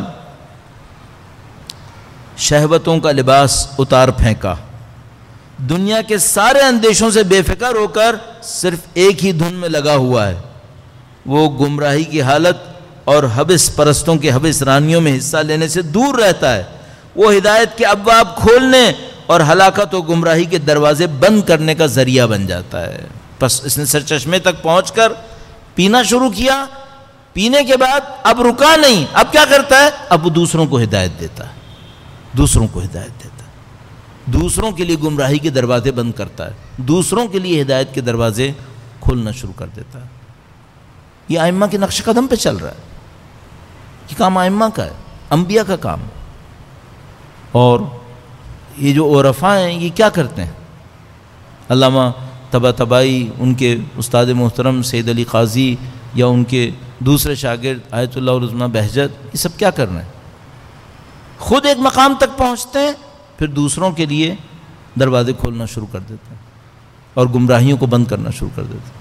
شہوتوں کا لباس اتار پھینکا. دنیا کے سارے اندیشوں سے بے فکر ہو کر صرف ایک ہی دھن میں لگا ہوا ہے. وہ گمراہی کی حالت اور حبس پرستوں کے حبس رانیوں میں حصہ لینے سے دور رہتا ہے. وہ ہدایت کے ابواب کھولنے اور ہلاکت و گمراہی کے دروازے بند کرنے کا ذریعہ بن جاتا ہے. بس اس نے سرچشمے تک پہنچ کر پینا شروع کیا. پینے کے بعد اب رکا نہیں. اب کیا کرتا ہے؟ اب وہ دوسروں کو ہدایت دیتا ہے. دوسروں کو ہدایت دیتا ہے. دوسروں کے لیے گمراہی کے دروازے بند کرتا ہے. دوسروں کے لیے ہدایت کے دروازے کھولنا شروع کر دیتا ہے. یہ ائمہ کے نقش قدم پہ چل رہا ہے. یہ کام ائمہ کا ہے، انبیاء کا کام. اور یہ جو عرفاء ہیں یہ کیا کرتے ہیں؟ علامہ طباطبائی، ان کے استاد محترم سید علی قاضی یا ان کے دوسرے شاگرد آیت اللہ العظمیٰ بہجت، یہ سب کیا کر رہے ہیں؟ خود ایک مقام تک پہنچتے ہیں پھر دوسروں کے لیے دروازے کھولنا شروع کر دیتے ہیں اور گمراہیوں کو بند کرنا شروع کر دیتے ہیں.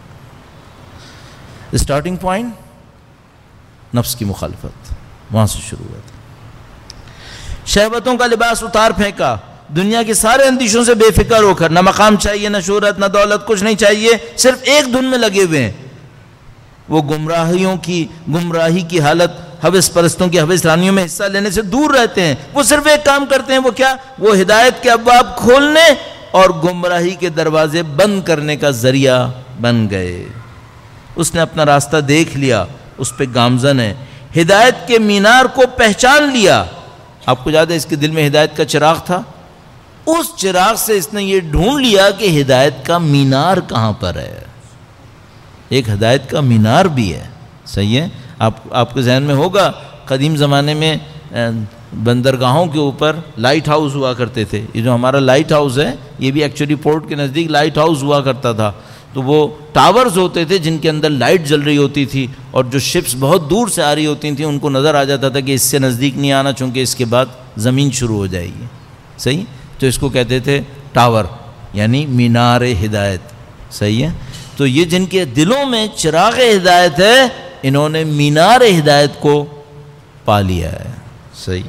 اسٹارٹنگ پوائنٹ نفس کی مخالفت، وہاں سے شروع ہوا تھا. شہوتوں کا لباس اتار پھینکا. دنیا کے سارے اندیشوں سے بے فکر ہو کر، نہ مقام چاہیے، نہ شہرت، نہ دولت، کچھ نہیں چاہیے، صرف ایک دھن میں لگے ہوئے ہیں. وہ گمراہیوں کی گمراہی کی حالت، حوث پرستوں کی حوث رانیوں میں حصہ لینے سے دور رہتے ہیں. وہ صرف ایک کام کرتے ہیں، وہ کیا؟ وہ ہدایت کے ابواب کھولنے اور گمراہی کے دروازے بند کرنے کا ذریعہ بن گئے. اس نے اپنا راستہ دیکھ لیا، اس پہ گامزن ہے. ہدایت کے مینار کو پہچان لیا. آپ کو یاد ہے اس کے دل میں ہدایت کا چراغ تھا. اس چراغ سے اس نے یہ ڈھونڈ لیا کہ ہدایت کا مینار کہاں پر ہے. ایک ہدایت کا مینار بھی ہے. صحیح ہے. آپ آپ کے ذہن میں ہوگا قدیم زمانے میں بندرگاہوں کے اوپر لائٹ ہاؤس ہوا کرتے تھے. یہ جو ہمارا لائٹ ہاؤس ہے یہ بھی ایکچولی پورٹ کے نزدیک لائٹ ہاؤس ہوا کرتا تھا. تو وہ ٹاورز ہوتے تھے جن کے اندر لائٹ جل رہی ہوتی تھی اور جو شپس بہت دور سے آ رہی ہوتی تھیں ان کو نظر آ جاتا تھا کہ اس سے نزدیک نہیں آنا چونکہ اس کے بعد زمین شروع ہو جائے گی. صحیح. تو اس کو کہتے تھے ٹاور، یعنی مینار ہدایت. صحیح ہے. تو یہ جن کے دلوں میں چراغ ہدایت ہے انہوں نے مینار ہدایت کو پا لیا ہے. صحیح.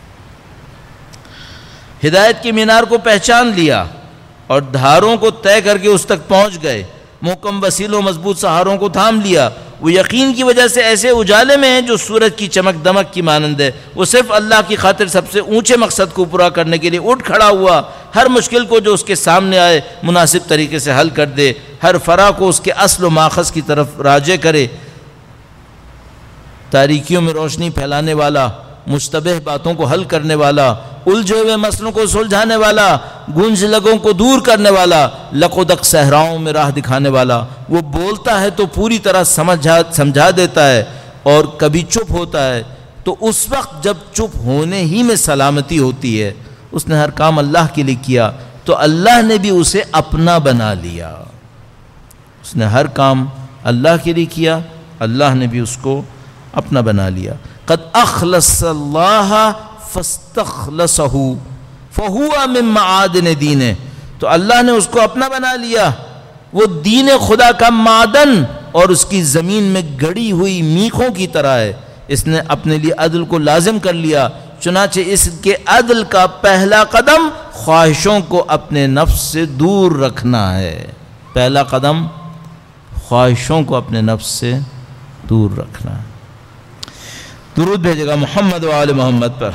ہدایت کے مینار کو پہچان لیا اور دھاروں کو طے کر کے اس تک پہنچ گئے. محکم وسیل و مضبوط سہاروں کو تھام لیا. وہ یقین کی وجہ سے ایسے اجالے میں ہیں جو سورج کی چمک دمک کی مانند ہے. وہ صرف اللہ کی خاطر سب سے اونچے مقصد کو پورا کرنے کے لیے اٹھ کھڑا ہوا. ہر مشکل کو جو اس کے سامنے آئے مناسب طریقے سے حل کر دے. ہر فرع کو اس کے اصل و ماخذ کی طرف راجع کرے. تاریکیوں میں روشنی پھیلانے والا مشتبہ باتوں کو حل کرنے والا، الجھے ہوئے مسئلوں کو سلجھانے والا، گونج لگوں کو دور کرنے والا، لقدق صحراؤں میں راہ دکھانے والا۔ وہ بولتا ہے تو پوری طرح سمجھا سمجھا دیتا ہے، اور کبھی چپ ہوتا ہے تو اس وقت جب چپ ہونے ہی میں سلامتی ہوتی ہے۔ اس نے ہر کام اللہ کے لیے کیا تو اللہ نے بھی اسے اپنا بنا لیا۔ اس نے ہر کام اللہ کے لیے کیا، اللہ نے بھی اس کو اپنا بنا لیا۔ قد اخلص اللہ فاستخلصہ فہو من معادن دینہ، تو اللہ نے اس کو اپنا بنا لیا، وہ دین خدا کا معدن اور اس کی زمین میں گڑی ہوئی میخوں کی طرح ہے۔ اس نے اپنے لیے عدل کو لازم کر لیا، چنانچہ اس کے عدل کا پہلا قدم خواہشوں کو اپنے نفس سے دور رکھنا ہے۔ پہلا قدم خواہشوں کو اپنے نفس سے دور رکھنا ہے۔ درود بھیجے گا محمد و آل محمد پر،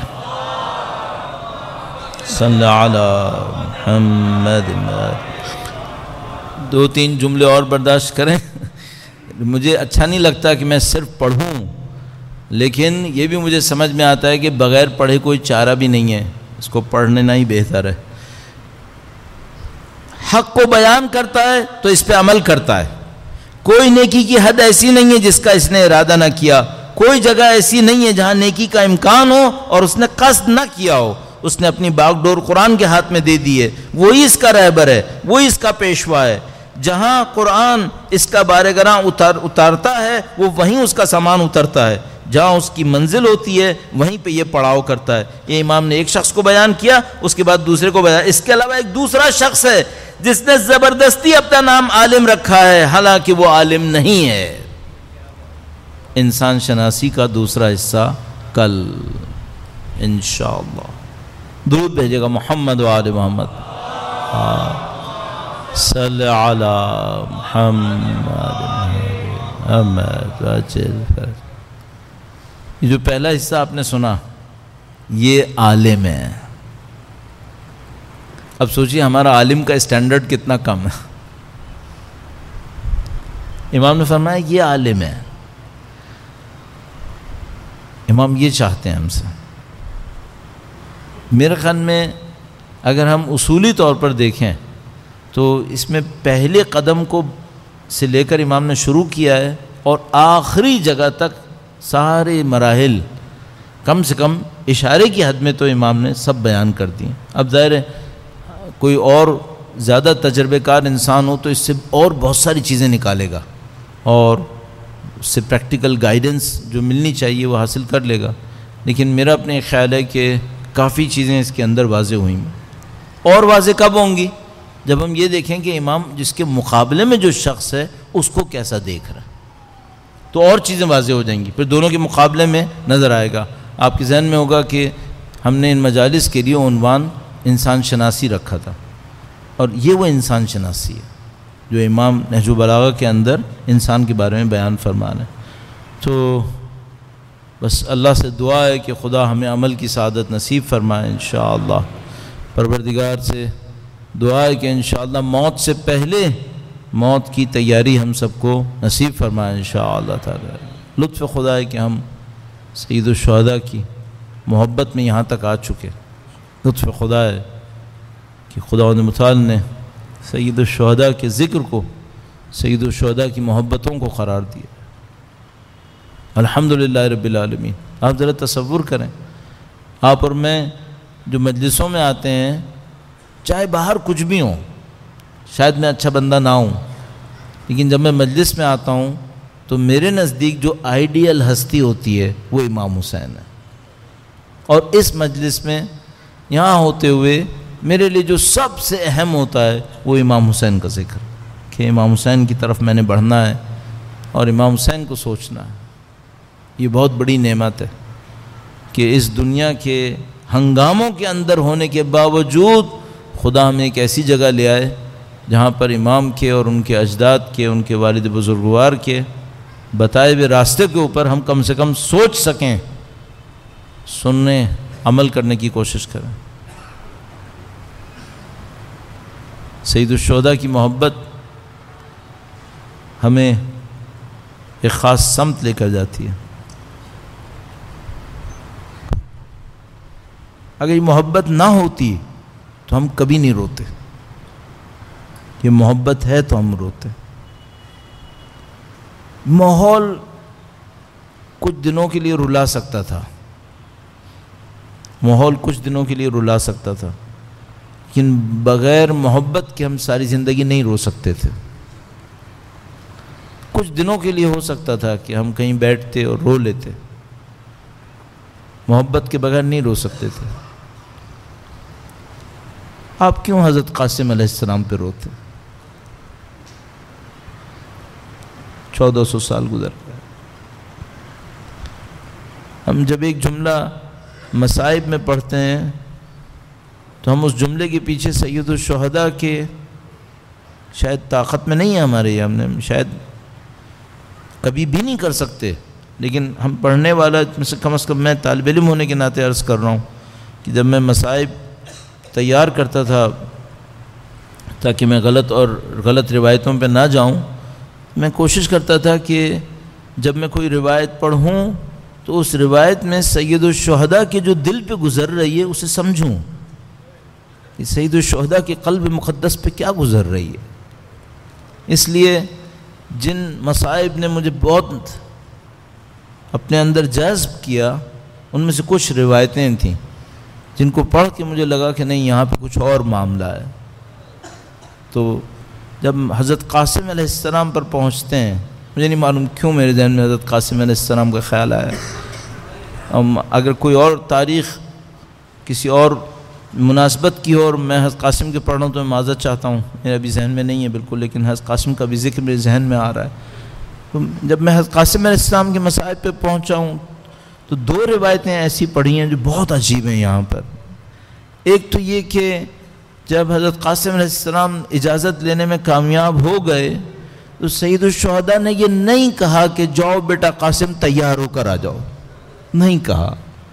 صلی علی محمد۔ دو تین جملے اور برداشت کریں، مجھے اچھا نہیں لگتا کہ میں صرف پڑھوں، لیکن یہ بھی مجھے سمجھ میں آتا ہے کہ بغیر پڑھے کوئی چارہ بھی نہیں ہے، اس کو پڑھنا ہی بہتر ہے۔ حق کو بیان کرتا ہے تو اس پہ عمل کرتا ہے۔ کوئی نیکی کی حد ایسی نہیں ہے جس کا اس نے ارادہ نہ کیا، کوئی جگہ ایسی نہیں ہے جہاں نیکی کا امکان ہو اور اس نے قصد نہ کیا ہو۔ اس نے اپنی باغ ڈور قرآن کے ہاتھ میں دے دی ہے، وہی اس کا رہبر ہے، وہی اس کا پیشوا ہے۔ جہاں قرآن اس کا بارگراں اتار اتارتا ہے وہ وہیں اس کا سامان اترتا ہے، جہاں اس کی منزل ہوتی ہے وہیں پہ یہ پڑاؤ کرتا ہے۔ یہ امام نے ایک شخص کو بیان کیا، اس کے بعد دوسرے کو بیان۔ اس کے علاوہ ایک دوسرا شخص ہے جس نے زبردستی اپنا نام عالم رکھا ہے، حالانکہ وہ عالم نہیں ہے۔ انسان شناسی کا دوسرا حصہ کل انشاءاللہ۔ درود بھیجے گا محمد و آل محمد، صلی علی محمد۔ یہ جو پہلا حصہ آپ نے سنا یہ عالم ہے۔ اب سوچئے ہمارا عالم کا اسٹینڈرڈ کتنا کم ہے۔ امام نے فرمایا یہ عالم ہے، امام یہ چاہتے ہیں ہم سے۔ میرے خیال میں اگر ہم اصولی طور پر دیکھیں تو اس میں پہلے قدم کو سے لے کر امام نے شروع کیا ہے اور آخری جگہ تک سارے مراحل کم سے کم اشارے کی حد میں تو امام نے سب بیان کر دی۔ اب ظاہر ہے کوئی اور زیادہ تجربے کار انسان ہو تو اس سے اور بہت ساری چیزیں نکالے گا اور اس سے پریکٹیکل گائیڈنس جو ملنی چاہیے وہ حاصل کر لے گا، لیکن میرا اپنے خیال ہے کہ کافی چیزیں اس کے اندر واضح ہوئیں۔ اور واضح کب ہوں گی؟ جب ہم یہ دیکھیں کہ امام جس کے مقابلے میں جو شخص ہے اس کو کیسا دیکھ رہا ہے، تو اور چیزیں واضح ہو جائیں گی، پھر دونوں کے مقابلے میں نظر آئے گا۔ آپ کے ذہن میں ہوگا کہ ہم نے ان مجالس کے لیے عنوان انسان شناسی رکھا تھا، اور یہ وہ انسان شناسی ہے جو امام نہج البلاغہ کے اندر انسان کے بارے میں بیان فرمانا ہے۔ تو بس اللہ سے دعا ہے کہ خدا ہمیں عمل کی سعادت نصیب فرمائے انشاءاللہ۔ پروردگار سے دعا ہے کہ انشاءاللہ موت سے پہلے موت کی تیاری ہم سب کو نصیب فرمائے انشاءاللہ تعالی۔ لطف خدا ہے کہ ہم سید الشہداء کی محبت میں یہاں تک آ چکے۔ لطف خدا ہے کہ خداوند متعال نے سید الشہداء کے ذکر کو، سید الشہداء کی محبتوں کو قرار دیا۔ الحمدللہ رب العالمین۔ آپ ذرا تصور کریں، آپ اور میں جو مجلسوں میں آتے ہیں، چاہے باہر کچھ بھی ہوں، شاید میں اچھا بندہ نہ ہوں، لیکن جب میں مجلس میں آتا ہوں تو میرے نزدیک جو آئیڈیل ہستی ہوتی ہے وہ امام حسین ہے، اور اس مجلس میں یہاں ہوتے ہوئے میرے لیے جو سب سے اہم ہوتا ہے وہ امام حسین کا ذکر، کہ امام حسین کی طرف میں نے بڑھنا ہے اور امام حسین کو سوچنا ہے۔ یہ بہت بڑی نعمت ہے کہ اس دنیا کے ہنگاموں کے اندر ہونے کے باوجود خدا ہمیں ایک ایسی جگہ لے آئے جہاں پر امام کے اور ان کے اجداد کے، ان کے والد بزرگوار کے بتائے ہوئے راستے کے اوپر ہم کم سے کم سوچ سکیں، سننے، عمل کرنے کی کوشش کریں۔ سید الشہداء کی محبت ہمیں ایک خاص سمت لے کر جاتی ہے۔ اگر یہ محبت نہ ہوتی تو ہم کبھی نہیں روتے، یہ محبت ہے تو ہم روتے۔ ماحول کچھ دنوں کے لیے رلا سکتا تھا، ماحول کچھ دنوں کے لیے رلا سکتا تھا، لیکن بغیر محبت کے ہم ساری زندگی نہیں رو سکتے تھے۔ کچھ دنوں کے لیے ہو سکتا تھا کہ ہم کہیں بیٹھتے اور رو لیتے، محبت کے بغیر نہیں رو سکتے تھے۔ آپ کیوں حضرت قاسم علیہ السلام پہ روتے؟ چودہ سو سال گزر گئے۔ ہم جب ایک جملہ مصائب میں پڑھتے ہیں تو ہم اس جملے کے پیچھے سید الشہداء کے شاید طاقت میں نہیں ہے ہمارے، یہ ہم نے شاید کبھی بھی نہیں کر سکتے، لیکن ہم پڑھنے والا میں سے کم از کم میں طالب علم ہونے کے ناطے عرض کر رہا ہوں کہ جب میں مصائب تیار کرتا تھا تاکہ میں غلط اور غلط روایتوں پہ نہ جاؤں، میں کوشش کرتا تھا کہ جب میں کوئی روایت پڑھوں تو اس روایت میں سید الشہداء کے جو دل پہ گزر رہی ہے اسے سمجھوں کہ سید الشہداء کے قلب مقدس پہ کیا گزر رہی ہے۔ اس لیے جن مصائب نے مجھے بہت اپنے اندر جذب کیا ان میں سے کچھ روایتیں تھیں جن کو پڑھ کے مجھے لگا کہ نہیں یہاں پہ کچھ اور معاملہ ہے۔ تو جب حضرت قاسم علیہ السلام پر پہنچتے ہیں، مجھے نہیں معلوم کیوں میرے ذہن میں حضرت قاسم علیہ السلام کا خیال آیا۔ اگر کوئی اور تاریخ کسی اور مناسبت کی ہو اور میں حضرت قاسم کے پڑھ رہا ہوں تو میں معذرت چاہتا ہوں، میرے ابھی ذہن میں نہیں ہے بالکل، لیکن حضرت قاسم کا بھی ذکر میرے ذہن میں آ رہا ہے۔ تو جب میں حضرت قاسم علیہ السلام کے مصائب پہ پہنچا ہوں تو دو روایتیں ایسی پڑھی ہیں جو بہت عجیب ہیں یہاں پر۔ ایک تو یہ کہ جب حضرت قاسم علیہ السلام اجازت لینے میں کامیاب ہو گئے تو سید الشہداء نے یہ نہیں کہا کہ جاؤ بیٹا قاسم تیار ہو کر آ جاؤ، نہیں کہا۔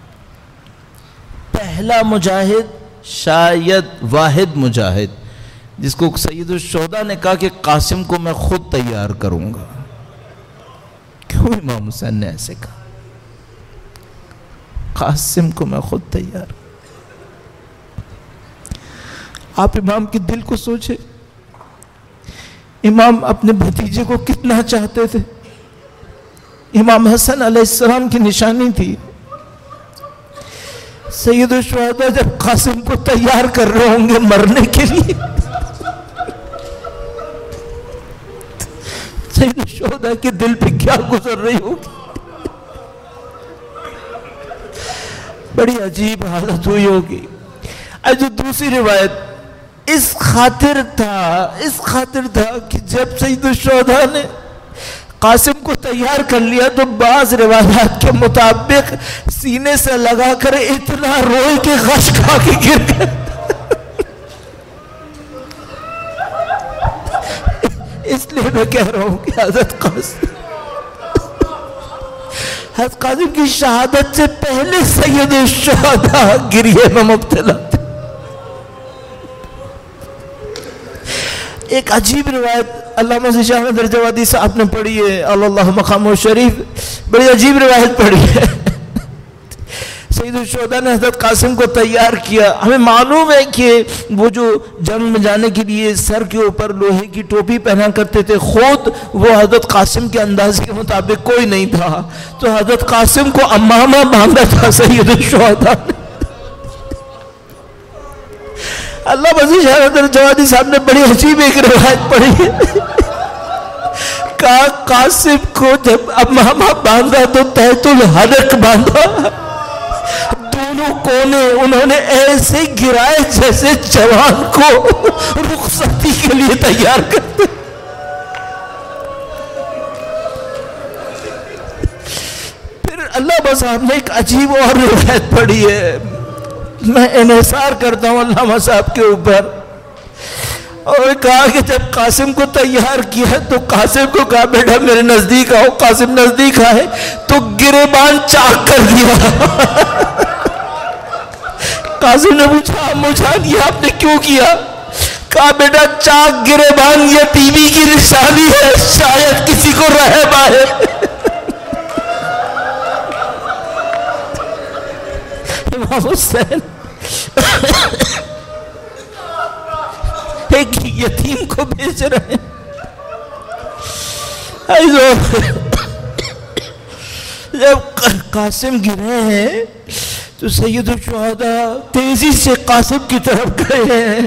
پہلا مجاہد، شاید واحد مجاہد جس کو سید الشہداء نے کہا کہ قاسم کو میں خود تیار کروں گا۔ کیوں امام حسین نے ایسے کہا؟ قاسم کو میں خود تیار۔ آپ امام کے دل کو سوچے، امام اپنے بھتیجے کو کتنا چاہتے تھے۔ امام حسن علیہ السلام کی نشانی تھی۔ سید الشہداء جب قاسم کو تیار کر رہے ہوں گے مرنے کے لیے، سید الشہداء کے دل پہ کیا گزر رہی ہوگی؟ بڑی عجیب حالت ہوئی ہوگی۔ جو دوسری روایت اس خاطر تھا اس خاطر تھا کہ جب سید الشہداء نے قاسم کو تیار کر لیا تو بعض روایات کے مطابق سینے سے لگا کر اتنا روئے کہ غش کھا کے گر گئے۔ اس لیے میں کہہ رہا ہوں کہ حضرت قاسم حضرت قاسم کی شہادت سے پہلے سید الشہداء گریے میں مبتلا تھے۔ ایک عجیب روایت علامہ سے شاہ احمد رجوادی صاحب نے پڑھی ہے، اللہ مقام و شریف، بڑی عجیب روایت پڑھی ہے۔ سید الشہداء نے حضرت قاسم کو تیار کیا۔ ہمیں معلوم ہے کہ وہ جو جنگ میں جانے کے لیے سر کے اوپر لوہے کی ٹوپی پہنا کرتے تھے، خود وہ حضرت قاسم کے انداز کے مطابق کوئی نہیں تھا، تو حضرت قاسم کو امامہ باندھا تھا سید الشہداء نے۔ اللہ مزید شاہد الجوادی صاحب نے بڑی عجیب ایک روایت پڑھی ہے، کہا قاسم کو جب امامہ باندھا تو تحت الحلق باندھا، دونوں کونے انہوں نے ایسے گرائے جیسے جوان کو رخصتی کے لیے تیار کرتے۔ پھر علامہ صاحب نے ایک عجیب اور روایت پڑھی ہے، میں انحصار کرتا ہوں علامہ صاحب کے اوپر، اور کہا کہ جب قاسم کو تیار کیا تو قاسم کو کہا بیٹا میرے نزدیک آؤ۔ قاسم نزدیک آئے تو گریبان چاک کر دیا۔ قاسم نے پوچھا مجھان یہ آپ نے کیوں کیا؟ کہا بیٹا چاک گریبان یہ ٹی وی کی نشانی ہے، شاید کسی کو رحم آئے۔ امام حسین ایک یتیم کو بیچ رہے ہیں. ایسو جب قاسم گرے ہیں تو سید الشہداء تیزی سے قاسم کی طرف گئے ہیں.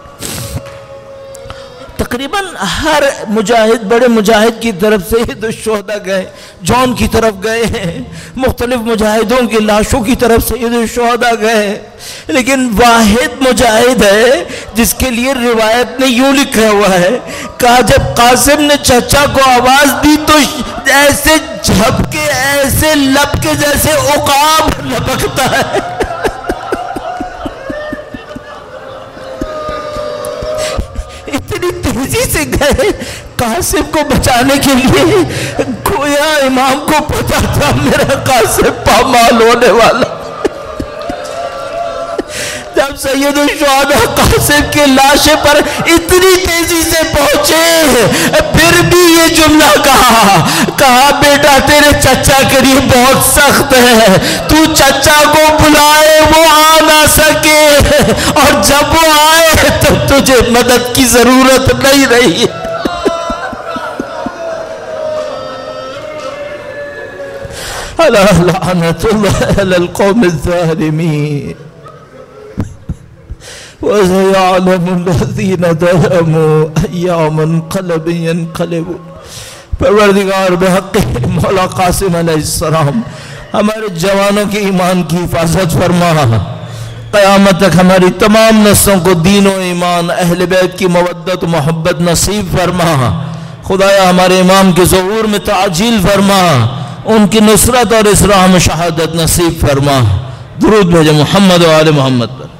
تقریباً ہر مجاہد بڑے مجاہد کی طرف سید الشہداء گئے, جون کی طرف گئے ہیں, مختلف مجاہدوں کی لاشوں کی طرف سید الشہداء گئے, لیکن واحد مجاہد ہے جس کے لیے روایت نے یوں لکھا ہوا ہے, کہا جب قاسم نے چچا کو آواز دی تو ایسے جھپکے, ایسے لپ کے جیسے عقاب لپکتا ہے. اتنی تیزی سے گئے قاسم کو بچانے کے لیے, گویا امام کو پتا تھا میرا قاسم پامال ہونے والا. جب سید الشہداء قاسم کے لاشے پر اتنی تیزی سے پہنچے, پھر بھی یہ جملہ کہا, کہا بیٹا تیرے چچا کے لیے بہت سخت ہے, تو چچا کو بلائے وہ آ نہ سکے, اور جب وہ آئے تو تجھے مدد کی ضرورت نہیں رہی. الا لعنت اللہ علی القوم الظالمین وَسَيَعْلَمُ الَّذِينَ ظَلَمُوا أَيَّ مُنْقَلَبٍ يَنْقَلِبُونَ. پروردگار بحق مولا قاسم علیہ السلام ہمارے جوانوں کے ایمان کی حفاظت فرما, قیامت تک ہماری تمام نسلوں کو دین و ایمان, اہل بیت کی مودت و محبت نصیب فرما. خدایا ہمارے امام کے ظہور میں تعجیل فرما, ان کی نصرت اور اسراء میں شہادت نصیب فرما. درود بھیجے محمد و آل محمد پر.